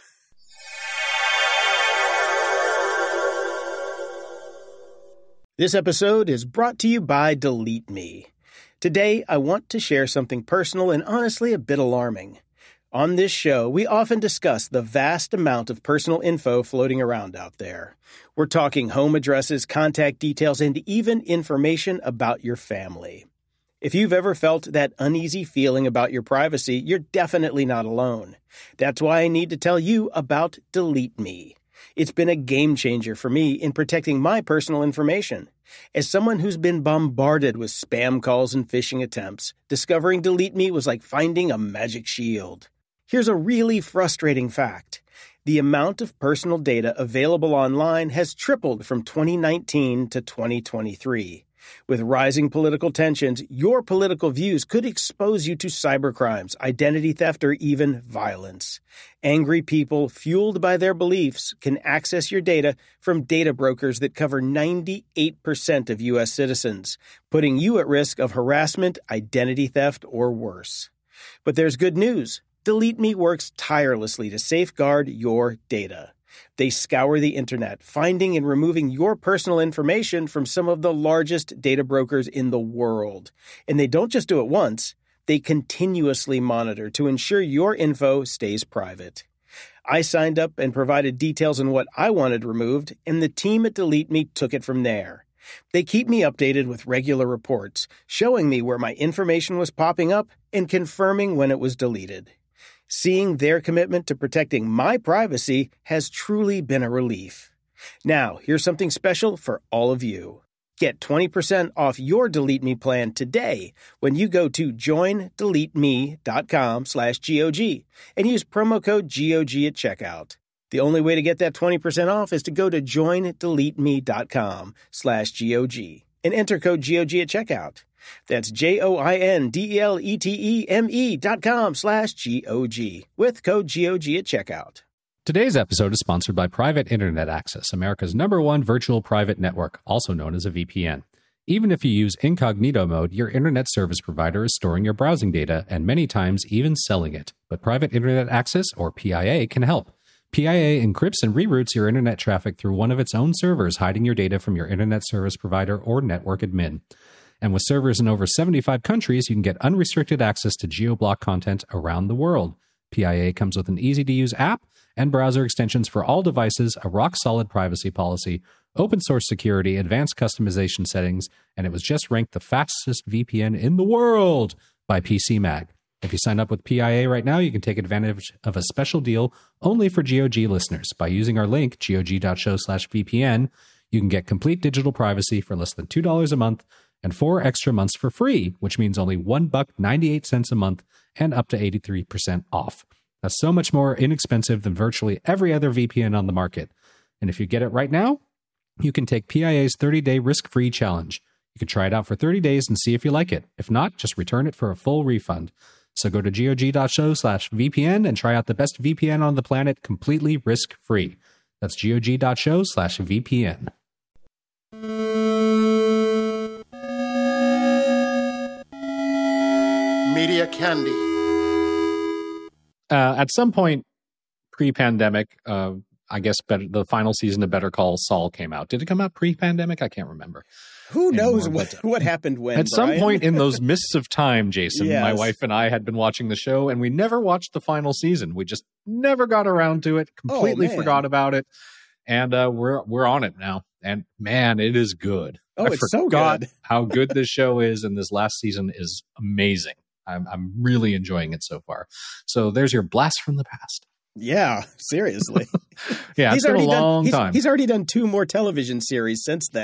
This episode is brought to you by Delete Me. Today, I want to share something personal and honestly a bit alarming. On this show, we often discuss the vast amount of personal info floating around out there. We're talking home addresses, contact details, and even information about your family. If you've ever felt that uneasy feeling about your privacy, you're definitely not alone. That's why I need to tell you about Delete Me. It's been a game changer for me in protecting my personal information. As someone who's been bombarded with spam calls and phishing attempts, discovering Delete Me was like finding a magic shield. Here's a really frustrating fact. The amount of personal data available online has tripled from twenty nineteen to twenty twenty-three. With rising political tensions, your political views could expose you to cybercrimes, identity theft, or even violence. Angry people, fueled by their beliefs, can access your data from data brokers that cover ninety-eight percent of U S citizens, putting you at risk of harassment, identity theft, or worse. But there's good news. Delete Me works tirelessly to safeguard your data. They scour the internet, finding and removing your personal information from some of the largest data brokers in the world. And they don't just do it once, they continuously monitor to ensure your info stays private. I signed up and provided details on what I wanted removed, and the team at Delete Me took it from there. They keep me updated with regular reports, showing me where my information was popping up and confirming when it was deleted. Seeing their commitment to protecting my privacy has truly been a relief. Now, here's something special for all of you. Get twenty percent off your Delete Me plan today when you go to joindeleteme.com slash GOG and use promo code G O G at checkout. The only way to get that twenty percent off is to go to joindeleteme.com slash GOG and enter code G O G at checkout. That's J-O-I-N-D-E-L-E-T-E-M-E dot com slash G-O-G with code G O G at checkout. Today's episode is sponsored by Private Internet Access, America's number one virtual private network, also known as a V P N. Even if you use incognito mode, your internet service provider is storing your browsing data and many times even selling it. But Private Internet Access, or P I A, can help. P I A encrypts and reroutes your internet traffic through one of its own servers, hiding your data from your internet service provider or network admin. And with servers in over seventy-five countries, you can get unrestricted access to geo-block content around the world. P I A comes with an easy-to-use app and browser extensions for all devices, a rock-solid privacy policy, open-source security, advanced customization settings, and it was just ranked the fastest V P N in the world by P C Mag. If you sign up with P I A right now, you can take advantage of a special deal only for G O G listeners. By using our link, gog.show slash VPN, you can get complete digital privacy for less than two dollars a month and four extra months for free, which means only one buck ninety-eight cents a month and up to eighty-three percent off. That's so much more inexpensive than virtually every other V P N on the market. And if you get it right now, you can take P I A's thirty-day risk-free challenge. You can try it out for thirty days and see if you like it. If not, just return it for a full refund. So go to gog.show slash VPN and try out the best V P N on the planet completely risk-free. That's gog.show slash VPN. Media Candy. Uh, at some point pre-pandemic, uh, I guess better, the final season of Better Call Saul came out. Did it come out pre-pandemic? I can't remember. Who knows anymore, what, what happened when, At Brian? some point in those mists of time, Jason, Yes. my wife and I had been watching the show, and we never watched the final season. We just never got around to it, completely man. forgot about it, and uh, we're we're on it now. And man, it is good. Oh, I it's so forgot good. how good this show is, and this last season is amazing. I'm, I'm really enjoying it so far. So there's your blast from the past. Yeah, seriously. Yeah, it's been a long done, he's, time. He's already done two more television series since then.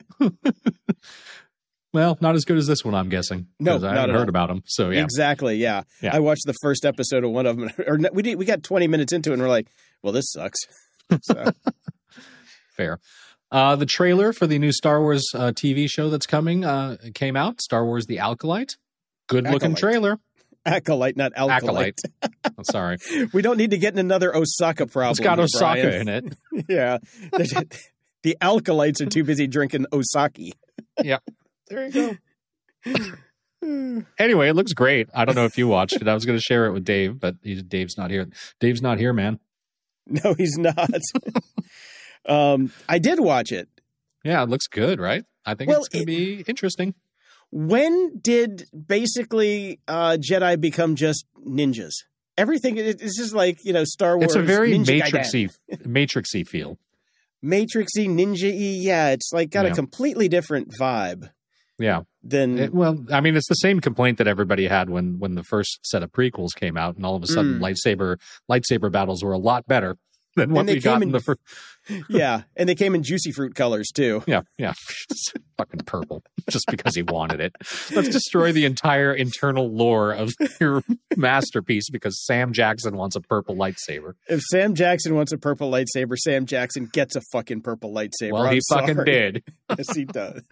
Well, not as good as this one, I'm guessing. No, because I not haven't at heard all. about them. So yeah, Exactly, yeah. Yeah. I watched the first episode of one of them, or no, we did, we got twenty minutes into it, and we're like, well, this sucks. So, fair. Uh, the trailer for the new Star Wars uh, T V show that's coming uh, came out. Star Wars: The Acolyte. Good looking Acolyte. trailer. Acolyte, not Alkalite. Acolyte. I'm sorry. We don't need to get in another Osaka problem. It's got here, Osaka Brian. in it. Yeah. The, the Alkalites are too busy drinking Osaki. Yeah. There you go. Anyway, it looks great. I don't know if you watched it. I was going to share it with Dave, but he, Dave's not here. Dave's not here, man. No, he's not. um, I did watch it. Yeah, it looks good, right? I think Well, it's going to be interesting. When did basically uh, Jedi become just ninjas? Everything it- it's just like, you know, Star Wars. It's a very Ninja Matrixy, Gaiden. Matrixy feel. Matrixy, ninja-y. Yeah, it's like got Yeah. a completely different vibe Yeah. than. It- well, I mean, it's the same complaint that everybody had when when the first set of prequels came out, and all of a sudden, Mm. lightsaber lightsaber battles were a lot better than what And they we got came in in- the first. yeah, and they came in juicy fruit colors too. Yeah, yeah, fucking purple, just because he wanted it. Let's destroy the entire internal lore of your masterpiece because Sam Jackson wants a purple lightsaber. If Sam Jackson wants a purple lightsaber, Sam Jackson gets a fucking purple lightsaber. Well, I'm he fucking sorry. did. Yes, he does.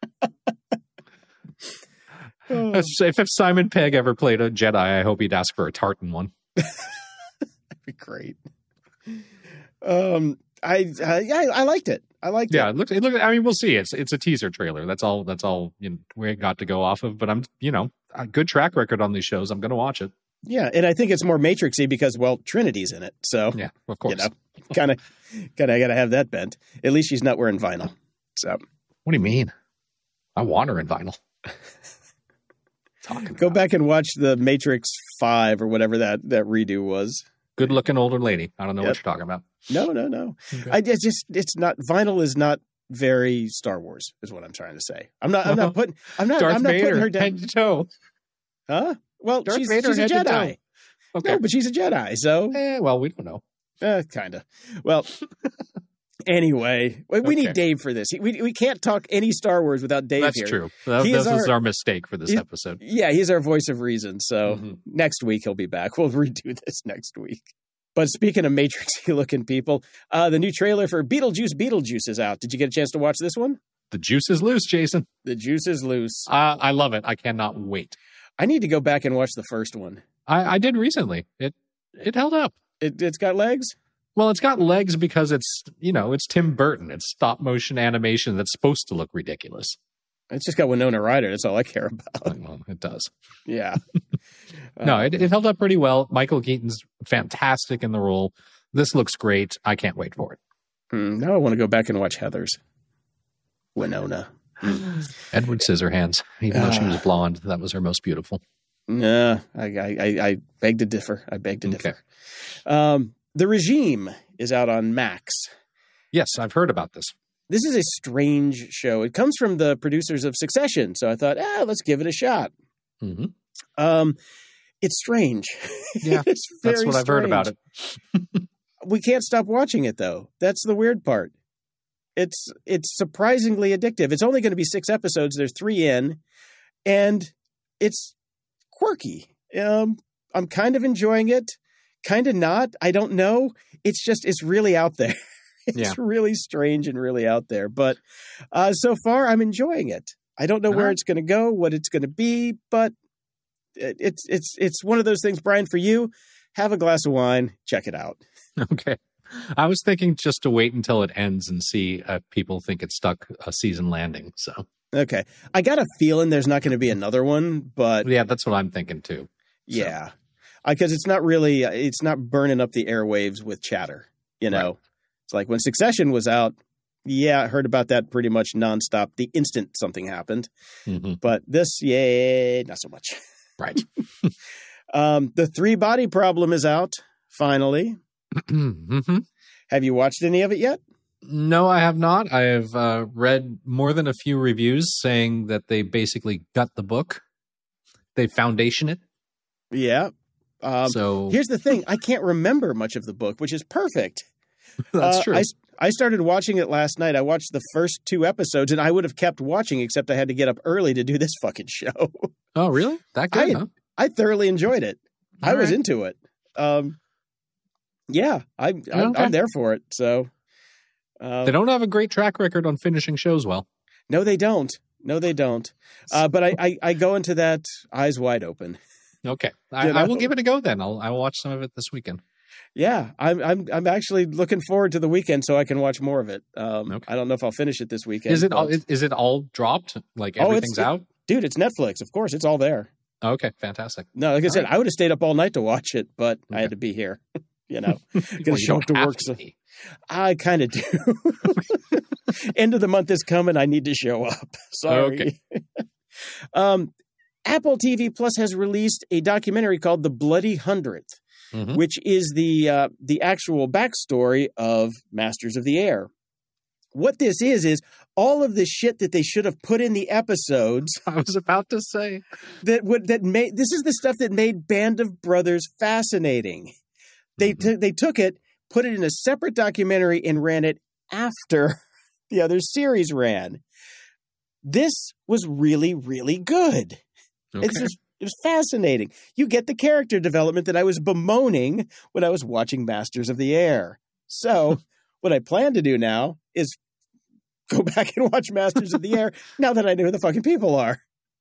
If, if Simon Pegg ever played a Jedi, I hope he'd ask for a tartan one. That'd be great. Um, I, I I I liked it. I liked Yeah, it. it looks. It looks. I mean, we'll see. It's it's a teaser trailer. That's all. That's all you know, we got to go off of. But I'm, you know, a good track record on these shows. I'm going to watch it. Yeah, and I think it's more Matrixy because, well, Trinity's in it. So, Yeah, of course. you know, kind of, kind of got to have that bent. At least she's not wearing vinyl. So, What do you mean? I want her in vinyl. Talking go about back and watch the Matrix five or whatever that, that redo was. good looking older lady. I don't know Yep. what you're talking about. No, no, no. Okay. I it's just, it's not, vinyl is not very Star Wars, is what I'm trying to say. I'm not. I'm not putting. I'm not. Darth I'm not Vader, putting her down. head to toe. Huh? Well, Darth she's, Vader, she's a head to toe. Jedi. Okay. No, but she's a Jedi, so Eh, well, we don't know. uh, kind of. Well, anyway, we we Okay. need Dave for this. We we can't talk any Star Wars without Dave That's here. true. That, He this is is our- our mistake for this he- episode. Yeah, he's our voice of reason. So Mhm. next week he'll be back. We'll redo this next week. But speaking of Matrixy looking people, uh, the new trailer for Beetlejuice Beetlejuice is out. Did you get a chance to watch this one? The juice is loose, Jason. The juice is loose. Uh, I love it. I cannot wait. I need to go back and watch the first one. I, I did recently. It it held up. It, it's got legs? Well, it's got legs because it's, you know, it's Tim Burton. It's stop motion animation that's supposed to look ridiculous. It's just got Winona Ryder. That's all I care about. Well, it does. Yeah. No, Uh, it, it held up pretty well. Michael Keaton's fantastic in the role. This looks great. I can't wait for it. hmm, now I want to go back and watch Heathers. Winona. Edward Scissorhands, even though she was blonde, that was her most beautiful. Nah, I, I, I, I beg to differ. I beg to Okay. differ. Um, The Regime is out on Max. Yes, I've heard about this. This is a strange show. It comes from the producers of Succession, so I thought, ah, let's give it a shot. hmm Um, it's strange. Yeah, it's That's very what I've heard about strange. it. We can't stop watching it, though. That's the weird part. It's it's surprisingly addictive. It's only going to be six episodes. There's three in, and it's quirky. Um, I'm kind of enjoying it, kind of not. I don't know. It's just it's really out there. It's Yeah. really strange and really out there. But uh, so far, I'm enjoying it. I don't know where Uh-huh. it's going to go, what it's going to be, but it, it's it's it's one of those things, Brian. For you, have a glass of wine, check it out. Okay. I was thinking just to wait until it ends and see if people think it stuck a season landing. So, Okay, I got a feeling there's not going to be another one, but yeah, that's what I'm thinking too. yeah, because it's not really it's not burning up the airwaves with chatter. You know, Right. it's like when Succession was out. Yeah, I heard about that pretty much nonstop. The instant something happened, hmm but this, yeah, not so much. Right. Um, the Three Body Problem is out finally. hmm Have you watched any of it yet? No, I have not. I have uh, read more than a few reviews saying that they basically gut the book. They foundation it. Yeah. Um, so here's the thing: I can't remember much of the book, which is perfect. that's Uh, true. I, I started watching it last night. I watched the first two episodes, and I would have kept watching, except I had to get up early to do this fucking show. oh, really? That good, I- huh? I thoroughly enjoyed it. I All was right. into it. Um, yeah, I, I'm, Okay. I'm there for it. So, uh, They don't have a great track record on finishing shows well. no, they don't. No, they don't. Uh, but I, I, I go into that eyes wide open. Okay, I, You I will know? give it a go then. I'll I will watch some of it this weekend. Yeah, I'm, I'm, I'm actually looking forward to the weekend so I can watch more of it. Um, Okay. I don't know if I'll finish it this weekend. Is it all? but- Is, is it all dropped? Like Oh, it's- everything's out? dude? It's Netflix, of course. It's all there. Okay, fantastic. No, like I All said, right. I would have stayed up all night to watch it, but I Okay. had to be here. You know, Well, gonna you show up don't to have work. So be. I kind of do. End of the month is coming. I need to show up. Sorry. Okay. um, Apple T V Plus has released a documentary called "The Bloody Hundredth," Mhm. which is the uh, the actual backstory of Masters of the Air. What this is is all of the shit that they should have put in the episodes I was about to say. that would that made this is the stuff that made Band of Brothers fascinating. They Mhm. t- they took it, put it in a separate documentary, and ran it after the other series ran. This was really really good. Okay. It's just it was fascinating. You get the character development that I was bemoaning when I was watching Masters of the Air. So what I plan to do now is go back and watch Masters of the Air now that I know who the fucking people are.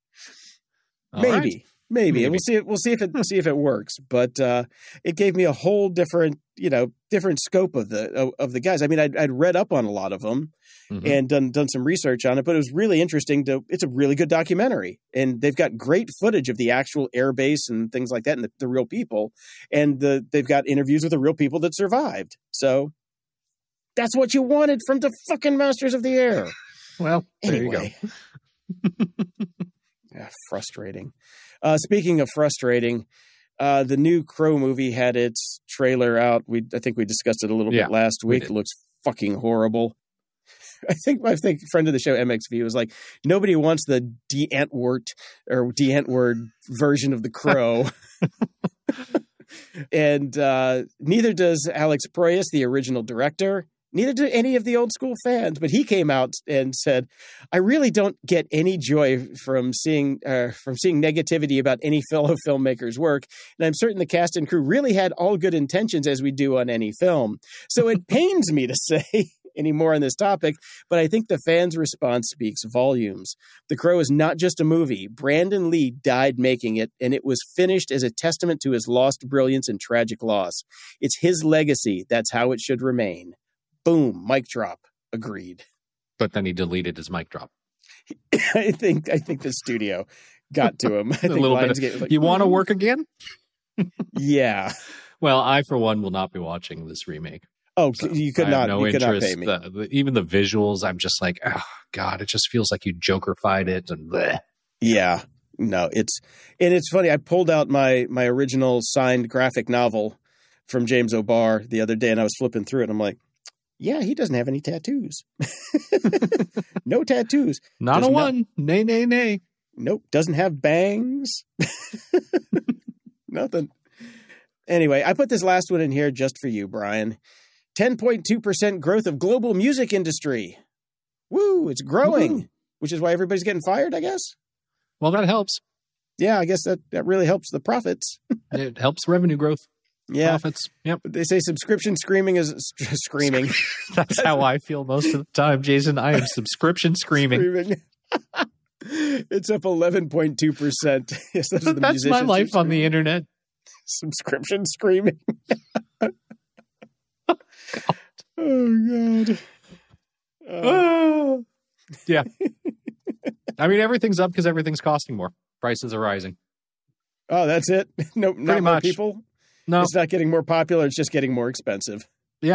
All Maybe, right. maybe, Maybe. and we'll see. We'll see if it see if it works. But uh, it gave me a whole different, you know, different scope of the of, of the guys. I mean, I'd, I'd read up on a lot of them Mhm. and done done some research on it, but it was really interesting. To it's a really good documentary, and they've got great footage of the actual air base and things like that, and the, the real people, and the they've got interviews with the real people that survived. So that's what you wanted from the fucking Masters of the Air. Well, there you go. Anyway. Yeah, frustrating. Uh, speaking of frustrating, uh, the new Crow movie had its trailer out. We I think we discussed it a little Yeah, bit last we week. did. It looks fucking horrible. I think I think friend of the show M X V was like, nobody wants the DeAntwort or DeAntword version of The Crow. And uh, neither does Alex Proyas, the original director. Neither do any of the old school fans. But he came out and said, "I really don't get any joy from seeing uh, from seeing negativity about any fellow filmmaker's work, and I'm certain the cast and crew really had all good intentions, as we do on any film. So it pains me to say any more on this topic, but I think the fans' response speaks volumes. The Crow is not just a movie. Brandon Lee died making it, and it was finished as a testament to his lost brilliance and tragic loss. It's his legacy. That's how it should remain." Boom, mic drop. Agreed. But then he deleted his mic drop. I think I think the studio got to him. I think a little bit. Of, like, you want to work again? Yeah. Well, I, for one, will not be watching this remake. Oh, So you could I have not. no you could interest. not pay me. The, the, even the visuals, I'm just like, oh God, it just feels like you Joker-fied it. And bleh. Yeah. No, it's and it's funny. I pulled out my my original signed graphic novel from James O'Barr the other day, and I was flipping through it. And I'm like, yeah, he doesn't have any tattoos. No tattoos. Not Does a not- one. Nay, nay, nay. Nope. Doesn't have bangs. Nothing. Anyway, I put this last one in here just for you, Brian. ten point two percent growth of global music industry. Woo, it's growing, Woo-hoo. Which is why everybody's getting fired, I guess. Well, that helps. Yeah, I guess that, that really helps the profits. It helps revenue growth. Yeah. Profits. Yep. They say subscription screaming is screaming. That's how I feel most of the time, Jason. I am subscription screaming. Screaming. It's up eleven point two percent. Yes, those are the That's my musicians life who on the scream. internet. Subscription screaming. Oh, God. Uh, Yeah. I mean, everything's up because everything's costing more. Prices are rising. oh, that's it? No, not Pretty more much. people? No. It's not getting more popular. It's just getting more expensive. Yeah.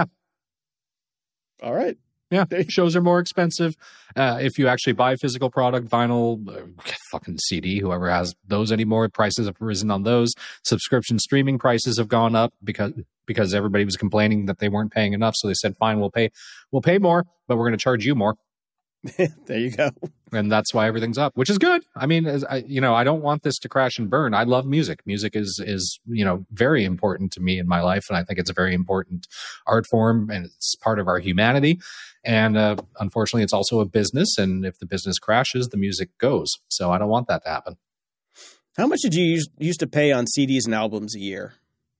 All right. Yeah. Shows are more expensive. Uh, if you actually buy physical product, vinyl, uh, fucking C D, whoever has those anymore, prices have risen on those. Subscription streaming prices have gone up because because everybody was complaining that they weren't paying enough. So they said, fine, we'll pay, we'll pay more, but we're going to charge you more. There you go. And that's why everything's up, which is good. I mean, as I, you know, I don't want this to crash and burn. I love music. Music is, is, you know, very important to me in my life. And I think it's a very important art form and it's part of our humanity. And uh, unfortunately, it's also a business. And if the business crashes, the music goes. So I don't want that to happen. How much did you use, used to pay on C Ds and albums a year?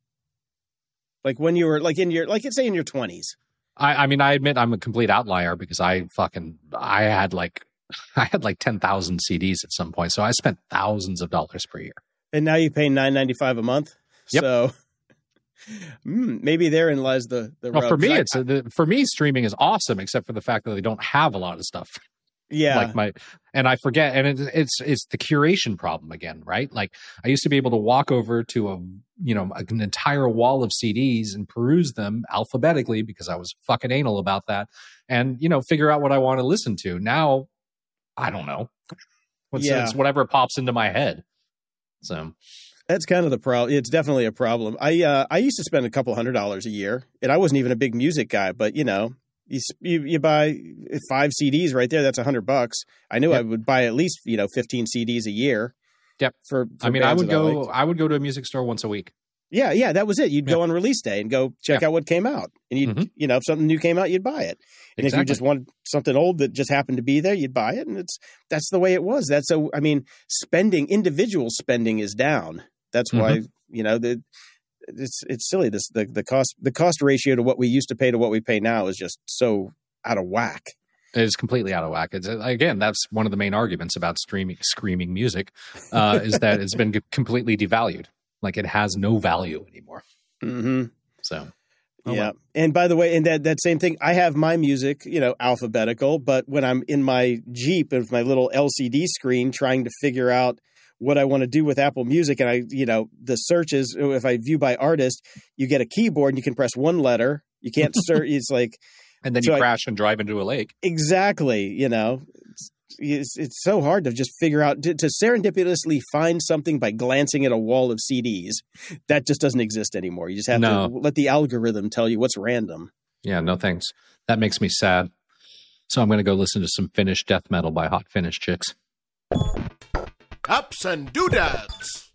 Like when you were like in your, like let's say in your twenties. I, I mean, I admit I'm a complete outlier because I fucking, I had like, I had like ten thousand C Ds at some point. So I spent thousands of dollars per year. And now you pay nine ninety-five a month. Yep. So mm, maybe therein lies the, the Well, rub. for me, I- it's the, for me, streaming is awesome, except for the fact that they don't have a lot of stuff. yeah. Like my, and I forget, and it, it's it's the curation problem again, right? Like I used to be able to walk over to a, you know, an entire wall of C Ds and peruse them alphabetically because I was fucking anal about that, and you know, figure out what I want to listen to. Now, I don't know. What's Yeah. it's whatever pops into my head. So That's kind of the problem. It's definitely a problem. I uh, I used to spend a couple hundred dollars a year, and I wasn't even a big music guy. But you know, you s- you, you buy five C Ds right there. That's a hundred bucks. I knew Yep. I would buy at least you know fifteen C Ds a year. Yep. For, for I mean, I bands would that go. liked. I would go to a music store once a week. Yeah, yeah, that was it. You'd go Yeah. on release day and go check out what came out, and you would Mhm. you know if something new came out, you'd buy it. And if you Exactly. just wanted something old that just happened to be there, you'd buy it. And it's that's the way it was. That's so. I mean, spending individual spending is down. That's why you know the it's it's silly. This the the cost the cost ratio to what we used to pay to what we pay now is just so out of whack. It is completely out of whack. It's, again, that's one of the main arguments about streaming, screaming music, uh, is that it's been completely devalued. Like it has no value anymore. Mm-hmm. So, oh yeah. well. And by the way, and that, that same thing, I have my music, you know, alphabetical, but when I'm in my Jeep with my little L C D screen trying to figure out what I want to do with Apple Music, and I, you know, the searches, if I view by artist, you get a keyboard and you can press one letter. You can't search. It's like, And then So you I- crash and drive into a lake. exactly, you know, it's, it's, it's so hard to just figure out, to, to serendipitously find something by glancing at a wall of C Ds. That just doesn't exist anymore. You just have No. to let the algorithm tell you what's random. Yeah, no thanks. That makes me sad. So I'm going to go listen to some Finnish death metal by hot Finnish chicks. Ups and doodads.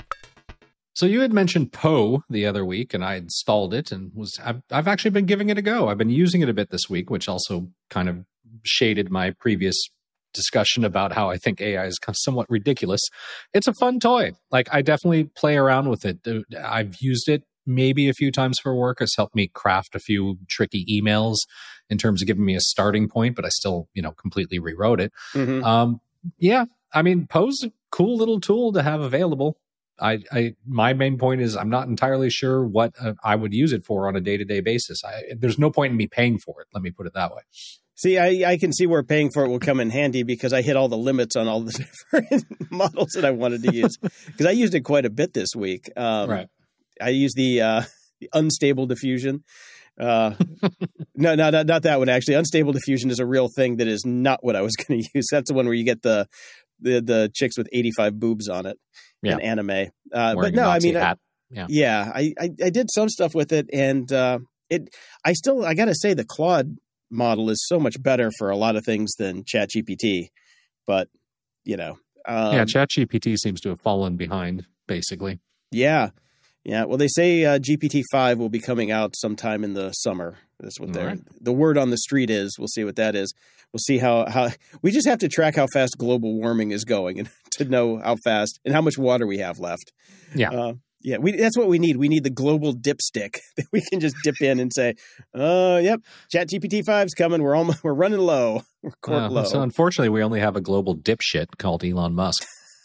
So you had mentioned Poe the other week, and I installed it and was I've, I've actually been giving it a go. I've been using it a bit this week, which also kind of shaded my previous discussion about how I think A I is somewhat ridiculous. It's a fun toy. Like, I definitely play around with it. I've used it maybe a few times for work. It's helped me craft a few tricky emails in terms of giving me a starting point, but I still, you know, completely rewrote it. Mm-hmm. Um, yeah, I mean, Poe's a cool little tool to have available. I, I, my main point is I'm not entirely sure what uh, I would use it for on a day-to-day basis. I, there's no point in me paying for it. Let me put it that way. See, I, I can see where paying for it will come in handy because I hit all the limits on all the different models that I wanted to use. Because I used it quite a bit this week. Um, right. I used the, uh, the unstable diffusion. Uh, no, no, not, not that one, actually. Unstable diffusion is a real thing that is not what I was going to use. That's the one where you get the the, the chicks with eighty-five boobs on it yeah. in anime. Uh, but no, I mean, I, yeah, yeah I, I, I did some stuff with it, and uh, it. I still, I got to say, the Claude model is so much better for a lot of things than ChatGPT. But you know, um, yeah, ChatGPT seems to have fallen behind, basically. Yeah. Yeah, well, they say uh, G P T five will be coming out sometime in the summer. That's what they're right. The word on the street is. We'll see what that is. We'll see how, how we just have to track how fast global warming is going and to know how fast and how much water we have left. Yeah. Uh, yeah, we that's what we need. We need the global dipstick that we can just dip in and say, "Oh, uh, yep, ChatGPT five's coming. We're almost we're running low. We're quart uh, low." So unfortunately, we only have a global dipshit called Elon Musk.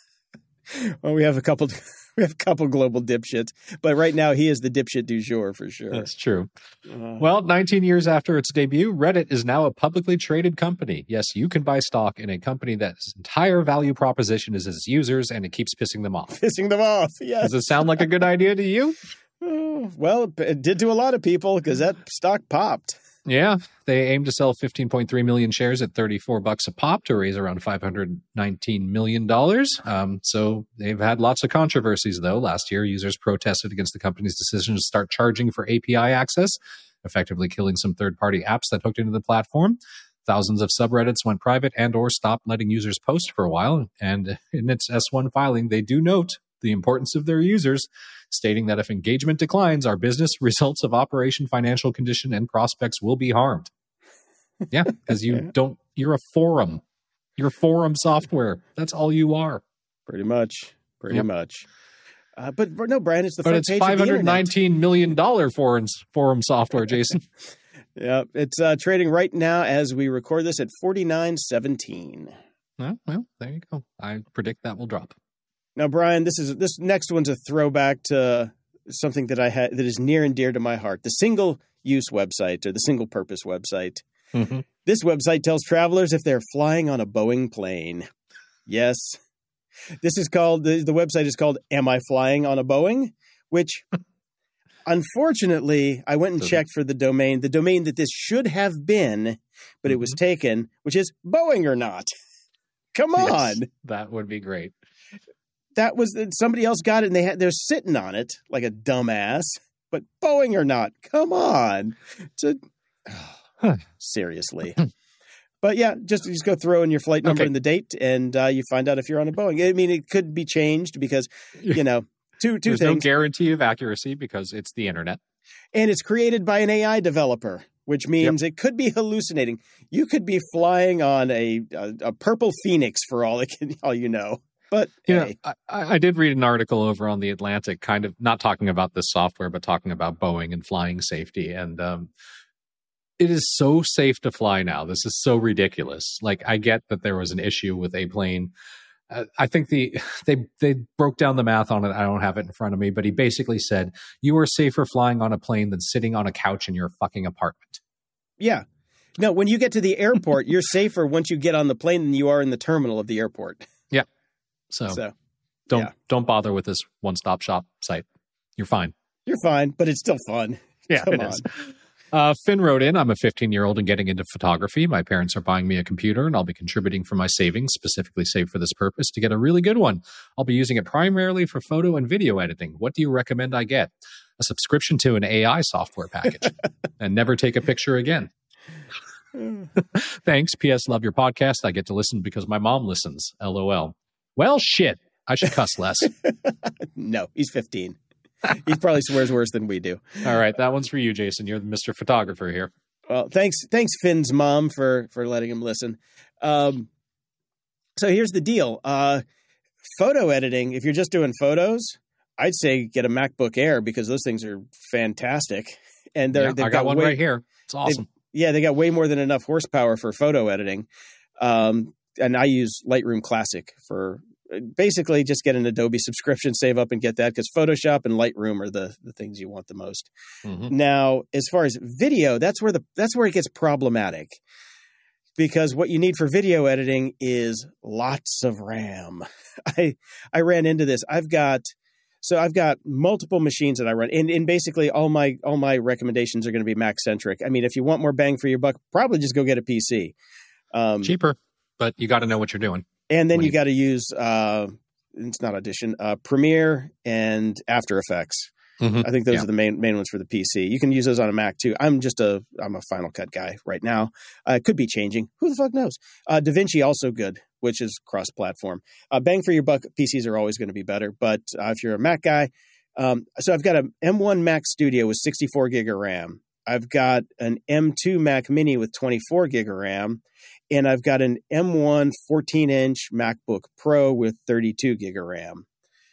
Well, we have a couple. We have a couple global dipshits, but right now he is the dipshit du jour for sure. That's true. Uh, well, nineteen years after its debut, Reddit is now a publicly traded company. Yes, you can buy stock in a company that's entire value proposition is its users, and it keeps pissing them off. Pissing them off, yes. Does it sound like a good idea to you? Uh, well, it did to a lot of people because that stock popped. Yeah, they aim to sell fifteen point three million shares at thirty-four bucks a pop to raise around five hundred nineteen million dollars. Um, so they've had lots of controversies, though. Last year, users protested against the company's decision to start charging for A P I access, effectively killing some third-party apps that hooked into the platform. Thousands of subreddits went private and or stopped letting users post for a while. And in its S one filing, they do note the importance of their users, stating that if engagement declines, our business, results of operation, financial condition, and prospects will be harmed. Yeah, because you don't, you're a forum. You're forum software. That's all you are. Pretty much. Pretty yep. much. Uh, but, but no, Brian, it's the but front it's page five hundred nineteen of million dollars forum, forum software, Jason. Yeah, it's uh, trading right now as we record this at forty-nine seventeen. Well, well, there you go. I predict that will drop. Now, Brian, this is this next one's a throwback to something that I had that is near and dear to my heart: the single-use website or the single-purpose website. Mm-hmm. This website tells travelers if they're flying on a Boeing plane. Yes, this is called the, the website is called "Am I Flying on a Boeing?" Which, unfortunately, I went and checked for the domain, the domain that this should have been, but mm-hmm. it was taken, which is Boeing or not. Come on, yes, that would be great. That was somebody else got it, and they had they're sitting on it like a dumbass. But Boeing or not, come on, to, oh, huh. seriously. But yeah, just just go throw in your flight number okay. and the date, and uh, you find out if you're on a Boeing. I mean, it could be changed because you know two two There's things. No guarantee of accuracy because it's the internet, and it's created by an A I developer, which means yep. it could be hallucinating. You could be flying on a a, a purple Phoenix for all it can, all you know. But you hey. know, I, I did read an article over on The Atlantic, kind of not talking about this software, but talking about Boeing and flying safety. And um, it is so safe to fly now. This is so ridiculous. Like, I get that there was an issue with a plane. Uh, I think the they they broke down the math on it. I don't have it in front of me, but he basically said you are safer flying on a plane than sitting on a couch in your fucking apartment. Yeah. No, when you get to the airport, you're safer once you get on the plane than you are in the terminal of the airport. Yeah. So, so don't yeah. don't bother with this one-stop shop site. You're fine. You're fine, but it's still fun. Yeah, Come it on. is. Uh, Finn wrote in, I'm a fifteen-year-old and getting into photography. My parents are buying me a computer, and I'll be contributing from my savings, specifically saved for this purpose, to get a really good one. I'll be using it primarily for photo and video editing. What do you recommend I get? A subscription to an A I software package and never take a picture again. Thanks. P S. Love your podcast. I get to listen because my mom listens. LOL. Well, shit. I should cuss less. No, he's fifteen. He probably swears worse than we do. All right. That one's for you, Jason. You're the Mister Photographer here. Well, thanks, thanks, Finn's mom, for for letting him listen. Um, so here's the deal: uh, photo editing. If you're just doing photos, I'd say get a MacBook Air because those things are fantastic. And they're Yeah, they've I got, got one way, right here. It's awesome. Yeah, they got way more than enough horsepower for photo editing. Um, and I use Lightroom Classic for basically just get an Adobe subscription, save up and get that because Photoshop and Lightroom are the, the things you want the most. Mm-hmm. Now, as far as video, that's where the that's where it gets problematic because what you need for video editing is lots of RAM. I I ran into this. I've got so I've got multiple machines that I run, and, and basically all my all my recommendations are going to be Mac centric. I mean, if you want more bang for your buck, probably just go get a P C. Um, Cheaper, but you got to know what you're doing. And then you, you got to use, uh, it's not Audition, uh, Premiere and After Effects. Mm-hmm. I think those yeah. are the main main ones for the P C. You can use those on a Mac too. I'm just a, I'm a Final Cut guy right now. Uh, it could be changing. Who the fuck knows? Uh, DaVinci also good, which is cross-platform. Uh, bang for your buck, P Cs are always going to be better. But uh, if you're a Mac guy, um, so I've got a M one Mac Studio with sixty-four gig of RAM. I've got an M two Mac Mini with twenty-four gig of RAM. And I've got an M one fourteen-inch MacBook Pro with thirty-two gig of RAM.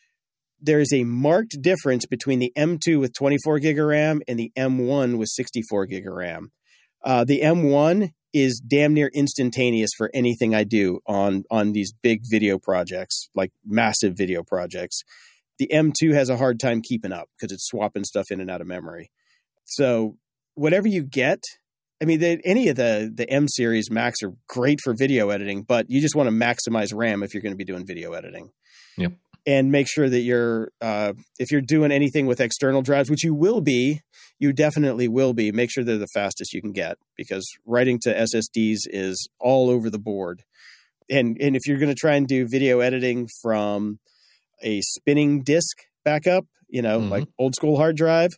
There is a marked difference between the M two with twenty-four gig of RAM and the M one with sixty-four gig of RAM. Uh, the M one is damn near instantaneous for anything I do on, on these big video projects, like massive video projects. The M two has a hard time keeping up because it's swapping stuff in and out of memory. So whatever you get, I mean, they, any of the, the M series Macs are great for video editing, but you just want to maximize RAM if you're going to be doing video editing. Yep. And make sure that you're, uh, if you're doing anything with external drives, which you will be, you definitely will be, make sure they're the fastest you can get because writing to S S Ds is all over the board. And, and if you're going to try and do video editing from a spinning disk backup, you know, mm-hmm. like old school hard drive,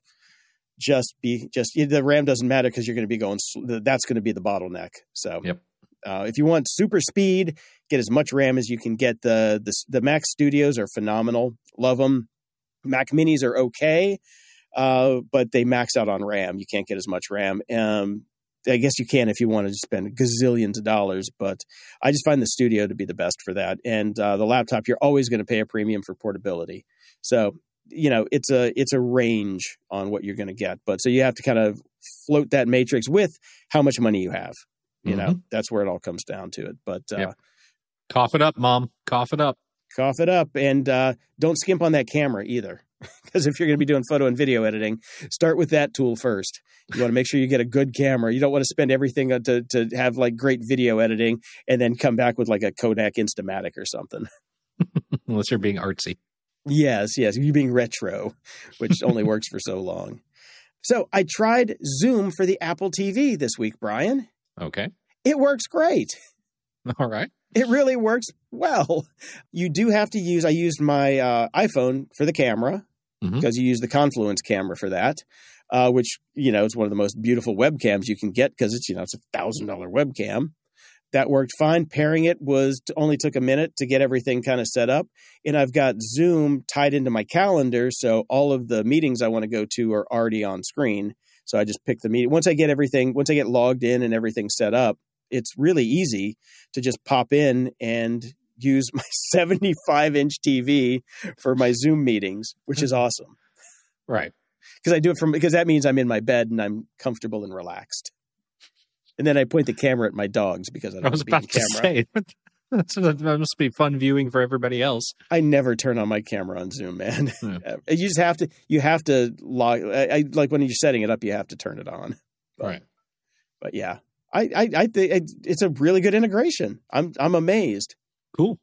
just be just the RAM doesn't matter because you're going to be going. That's going to be the bottleneck. So, yep. uh, if you want super speed, get as much RAM as you can get. The the the Mac Studios are phenomenal. Love them. Mac Minis are okay, uh, but they max out on RAM. You can't get as much RAM. Um, I guess you can if you want to spend gazillions of dollars, but I just find the Studio to be the best for that. And uh, the laptop, you're always going to pay a premium for portability. So. You know, it's a it's a range on what you're going to get. But so you have to kind of float that matrix with how much money you have. You mm-hmm. know, that's where it all comes down to it. But uh, yep. Cough it up, Mom. Cough it up. Cough it up. And uh, don't skimp on that camera either. Because if you're going to be doing photo and video editing, start with that tool first. You want to make sure you get a good camera. You don't want to spend everything to, to have like great video editing and then come back with like a Kodak Instamatic or something. Unless you're being artsy. Yes, yes. You're being retro, which only works for so long. So I tried Zoom for the Apple T V this week, Brian. Okay. It works great. All right. It really works well. You do have to use, I used my uh, iPhone for the camera mm-hmm. because you use the Confluence camera for that, uh, which, you know, is one of the most beautiful webcams you can get because it's, you know, it's a one thousand dollars webcam. That worked fine. Pairing it was only took a minute to get everything kind of set up. And I've got Zoom tied into my calendar. So all of the meetings I want to go to are already on screen. So I just pick the meeting. Once I get everything, once I get logged in and everything set up, it's really easy to just pop in and use my seventy-five inch T V for my Zoom meetings, which is awesome. Right. Because I do it from, because that means I'm in my bed and I'm comfortable and relaxed. And then I point the camera at my dogs because I don't I was want to be about in camera. to say, that must be fun viewing for everybody else. I never turn on my camera on Zoom, man. Yeah. You just have to, you have to log, I, I, like when you're setting it up, you have to turn it on. But, right. But yeah, I, I, I think it's a really good integration. I'm, I'm amazed. Cool.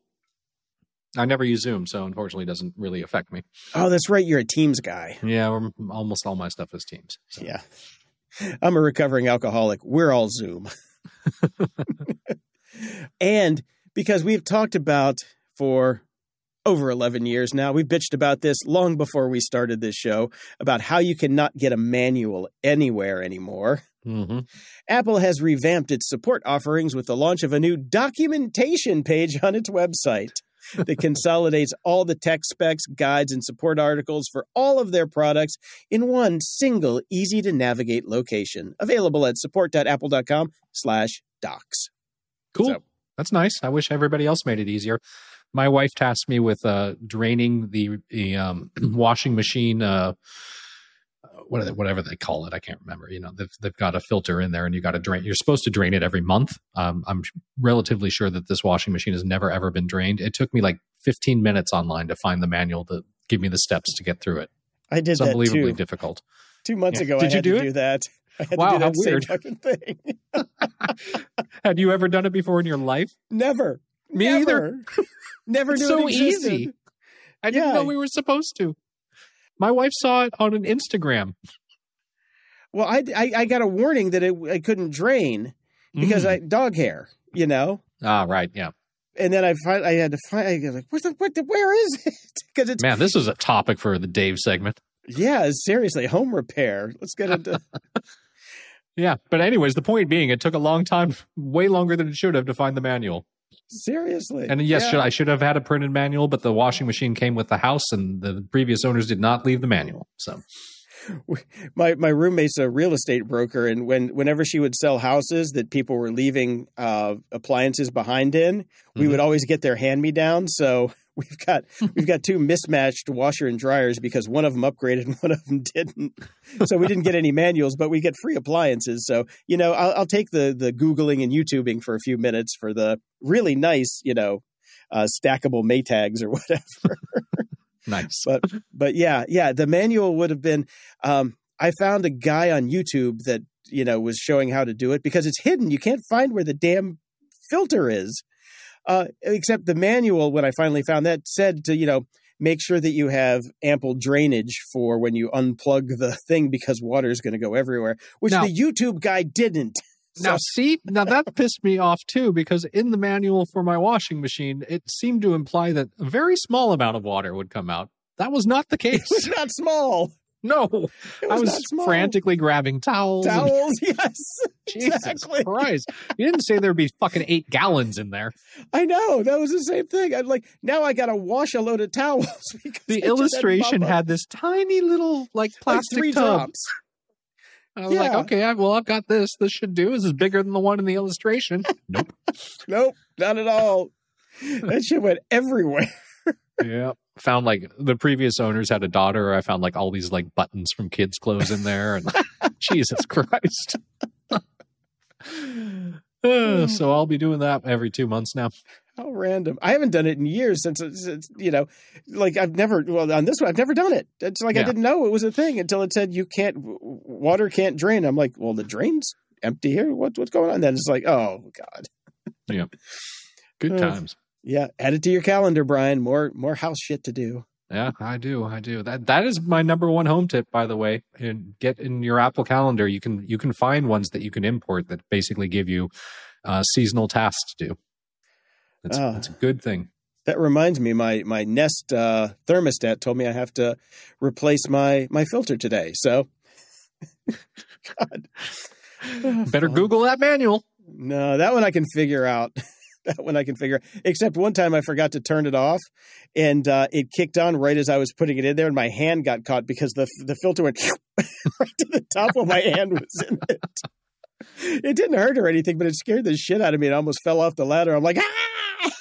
I never use Zoom, so unfortunately it doesn't really affect me. Oh, that's right. You're a Teams guy. Yeah, almost all my stuff is Teams. So. Yeah. I'm a recovering alcoholic. We're all Zoom. And because we've talked about for over eleven years now. We bitched about this long before we started this show, about how you cannot get a manual anywhere anymore. Mm-hmm. Apple has revamped its support offerings with the launch of a new documentation page on its website that consolidates all the tech specs, guides, and support articles for all of their products in one single, easy-to-navigate location. Available at support.apple.com slash docs. Cool. So, that's nice. I wish everybody else made it easier. My wife tasked me with uh, draining the, the um, washing machine, uh, what are they, whatever they call it. I can't remember. You know, they've, they've got a filter in there and you got to drain. You're supposed to drain it every month. Um, I'm relatively sure that this washing machine has never, ever been drained. It took me like fifteen minutes online to find the manual to give me the steps to get through it. I did it's that unbelievably too. difficult. Two months Yeah. ago, Did I you had do to it? do that. I had Wow, to do that how same weird. fucking thing. Had you ever done it before in your life? Never. Me Never. either. Never It's knew so it existed. easy. I didn't Yeah. know we were supposed to. My wife saw it on an Instagram. Well, I, I, I got a warning that it I couldn't drain because Mm. I dog hair, you know. Ah, right, yeah. And then I find I had to find. I was like, what the, what the, where is it? Because it's Man, this is a topic for the Dave segment. yeah, seriously, home repair. Let's get into. Yeah, but anyways, the point being, it took a long time, way longer than it should have, to find the manual. Seriously. And yes, Yeah. should, I should have had a printed manual, but the washing machine came with the house, and the previous owners did not leave the manual. So, my my roommate's a real estate broker, and when whenever she would sell houses that people were leaving uh, appliances behind in, we Mhm. would always get their hand me down. So we've got we've got two mismatched washer and dryers because one of them upgraded and one of them didn't. So we didn't get any manuals, but we get free appliances. So you know, I'll, I'll take the the Googling and YouTubing for a few minutes for the really nice, you know, uh, stackable Maytags or whatever. nice. But but yeah, yeah, the manual would have been um, I found a guy on YouTube that, you know, was showing how to do it because it's hidden. You can't find where the damn filter is. Uh, except the manual, when I finally found that, said to, you know, make sure that you have ample drainage for when you unplug the thing because water is going to go everywhere, which Now- the YouTube guy didn't. Now, see, now that pissed me off too, because in the manual for my washing machine, it seemed to imply that a very small amount of water would come out. That was not the It case. was not small. No, It I was was not small. frantically grabbing towels. and- Towels, yes. Jesus exactly. Christ. You didn't say there'd be fucking eight gallons in there. I know. That was the same thing. I'm like, now I got to wash a load of towels. because The I just illustration bubba. had this tiny little, like, like plastic three tub. drops. I was like, Yeah. okay, I, well, I've got this. This should do. This is bigger than the one in the illustration. Nope. Nope, not at all. That shit went everywhere. Yeah. Found like the previous owners had a daughter. I found like all these like buttons from kids' clothes in there. And Jesus Christ. Uh, so I'll be doing that every two months now. How random. I haven't done it in years since, it's, it's, you know, like I've never, well, on this one, I've never done it. It's like I Yeah. didn't know it was a thing until it said you can't, water can't drain. I'm like, well, the drain's empty here. What, what's going on then? It's like, oh, God. Yeah. Good Uh, times. Yeah, add it to your calendar, Brian. More more house shit to do. Yeah, I do. I do. That that is my number one home tip, by the way. And get in your Apple Calendar. You can you can find ones that you can import that basically give you uh, seasonal tasks to do. That's Oh. that's a good thing. That reminds me, my my Nest uh, thermostat told me I have to replace my my filter today. So, God, Better Fun. Google that manual. No, that one I can figure out. That one I can figure. Except one time I forgot to turn it off, and uh, it kicked on right as I was putting it in there, and my hand got caught because the the filter went right to the top while my hand was in it. It didn't hurt or anything, but it scared the shit out of me. It almost fell off the ladder. I'm like, ah!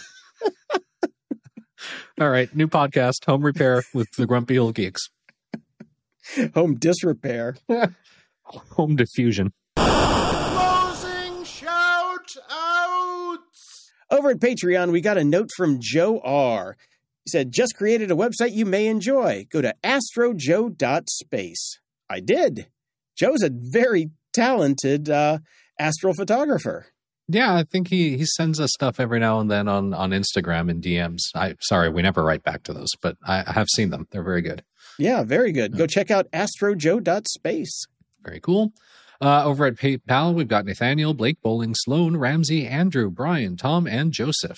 All right, new podcast, Home Repair with the Grumpy Old Geeks. Home disrepair. Home Diffusion. Closing shout outs! Over at Patreon, we got a note from Joe R. He said, just created a website you may enjoy. Go to astrojoe dot space. I did. Joe's a very talented uh, astrophotographer. Yeah, I think he, he sends us stuff every now and then on, on Instagram and D Ms. I sorry, we never write back to those, but I, I have seen them. They're very good. Yeah, very good. Go check out astrojoe dot space. Very cool. Uh, over at PayPal, we've got Nathaniel, Blake, Bowling, Sloan, Ramsey, Andrew, Brian, Tom, and Joseph.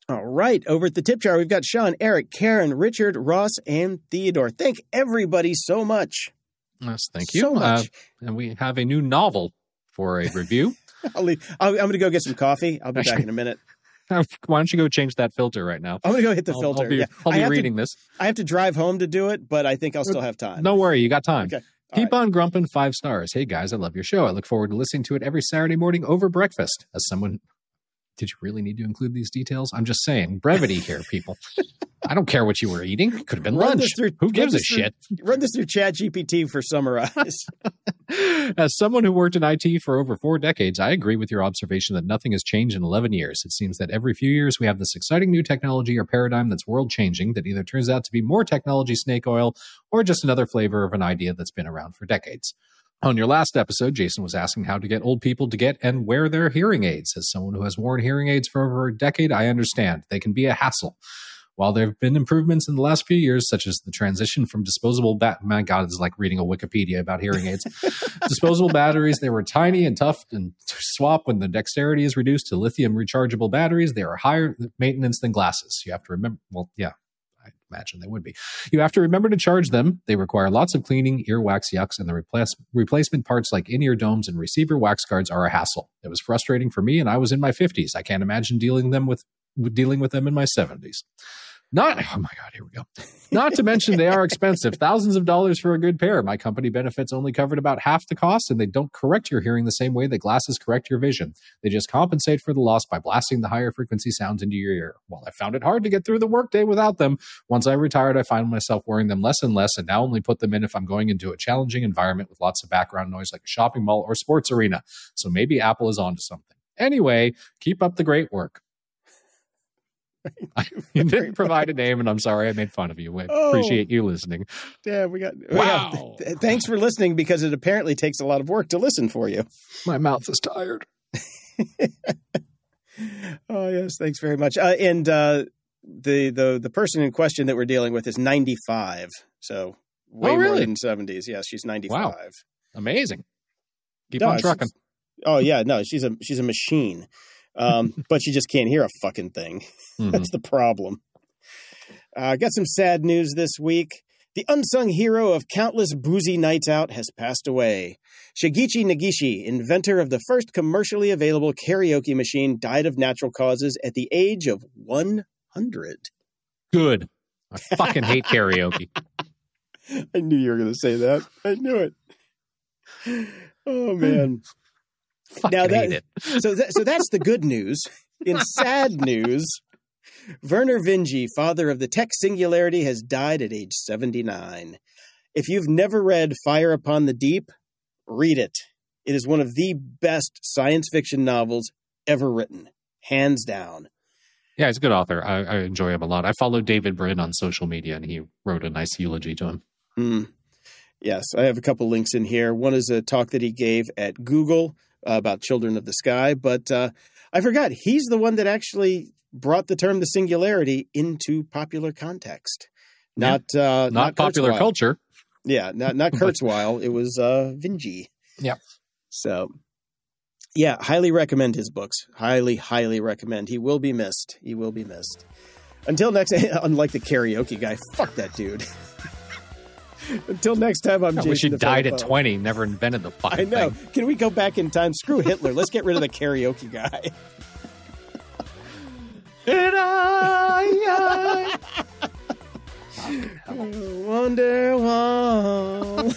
All right. Over at the tip jar, we've got Sean, Eric, Karen, Richard, Ross, and Theodore. Thank everybody so much. Yes, thank you. So much. Uh, and we have a new novel for a review. I'll leave. I'll, I'm going to go get some coffee. I'll be back in a minute. Why don't you go change that filter right now? I'm going to go hit the I'll, filter. I'll be, yeah. I'll be to, reading this. I have to drive home to do it, but I think I'll still have time. Don't worry. You got time. Okay. Keep right. on grumping five stars. Hey, guys, I love your show. I look forward to listening to it every Saturday morning over breakfast. As someone... Did you really need to include these details? I'm just saying. Brevity here, people. I don't care what you were eating. It could have been run lunch. Through, Who gives a through, shit? Run this through Chat G P T for summarize. As someone who worked in I T for over four decades, I agree with your observation that nothing has changed in eleven years. It seems that every few years we have this exciting new technology or paradigm that's world-changing that either turns out to be more technology snake oil or just another flavor of an idea that's been around for decades. On your last episode, Jason was asking how to get old people to get and wear their hearing aids. As someone who has worn hearing aids for over a decade, I understand. They can be a hassle. While there have been improvements in the last few years, such as the transition from disposable bat- my God, it's like reading a Wikipedia about hearing aids. Disposable batteries, they were tiny and tough and to swap when the dexterity is reduced to lithium rechargeable batteries. They are higher maintenance than glasses. You have to remember, well, yeah. I imagine they would be. You have to remember to charge them. They require lots of cleaning, earwax yucks, and the replace, replacement parts like in-ear domes and receiver wax guards are a hassle. It was frustrating for me, and I was in my fifties. I can't imagine dealing them with dealing with them in my seventies. Not, oh my God, here we go. Not to mention they are expensive. Thousands of dollars for a good pair. My company benefits only covered about half the cost, and they don't correct your hearing the same way that glasses correct your vision. They just compensate for the loss by blasting the higher frequency sounds into your ear. While I found it hard to get through the workday without them, once I retired, I find myself wearing them less and less, and now only put them in if I'm going into a challenging environment with lots of background noise like a shopping mall or sports arena. So maybe Apple is onto something. Anyway, keep up the great work. You didn't provide a name, and I'm sorry I made fun of you. I oh, appreciate you listening. Yeah, we got. Wow. Yeah, th- thanks for listening, because it apparently takes a lot of work to listen for you. My mouth is tired. Oh yes, thanks very much. Uh, and uh, the the the person in question that we're dealing with is ninety-five, so way oh, really? more than seventies. Yes, she's ninety-five. Wow, amazing. Keep no, on trucking. Oh yeah, no, she's a she's a machine. Um, but she just can't hear a fucking thing. Mm-hmm. That's the problem. I uh, got some sad news this week. The unsung hero of countless boozy nights out has passed away. Shigechi Negishi, inventor of the first commercially available karaoke machine, died of natural causes at the age of one hundred. Good. I fucking hate karaoke. I knew you were going to say that. I knew it. Oh, man. Fucking now that, hate it. so, that, so that's the good news. In sad news, Werner Vinge, father of the tech Singularity, has died at age seventy-nine. If you've never read Fire Upon the Deep, read it. It is one of the best science fiction novels ever written, hands down. Yeah, he's a good author. I, I enjoy him a lot. I follow David Brin on social media, and he wrote a nice eulogy to him. Mm. Yes, I have a couple links in here. One is a talk that he gave at Google uh, about Children of the Sky, but uh, I forgot, he's the one that actually brought the term the Singularity into popular context. Not yeah. uh, not, not popular Kurzweil. Culture. Yeah, not not Kurzweil. It was uh, Vinge. Yeah. So, yeah, highly recommend his books. Highly, highly recommend. He will be missed. He will be missed. Until next, unlike the karaoke guy, fuck that dude. Until next time, I'm I Jason. wish he died DeFilippo. at twenty, never invented the fucking I know. thing. Can we go back in time? Screw Hitler. Let's get rid of the karaoke guy. And I, I wonder why.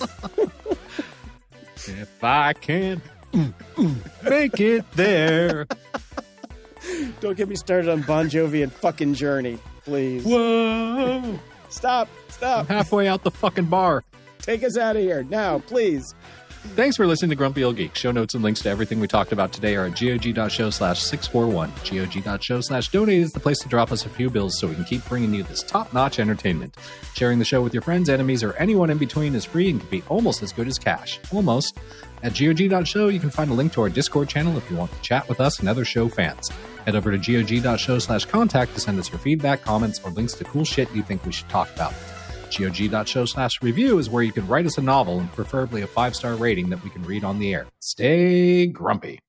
if I can make it there. Don't get me started on Bon Jovi and fucking Journey, please. Whoa. Stop. Stop. I'm halfway out the fucking bar. Take us out of here now, please. Thanks for listening to Grumpy Old Geek. Show notes and links to everything we talked about today are at gog.show slash 641. gog.show slash donate is the place to drop us a few bills so we can keep bringing you this top-notch entertainment. Sharing the show with your friends, enemies, or anyone in between is free and can be almost as good as cash. Almost. At gog.show, you can find a link to our Discord channel if you want to chat with us and other show fans. Head over to gog.show slash contact to send us your feedback, comments, or links to cool shit you think we should talk about. gog.show slash review is where you can write us a novel and preferably a five-star rating that we can read on the air. Stay grumpy.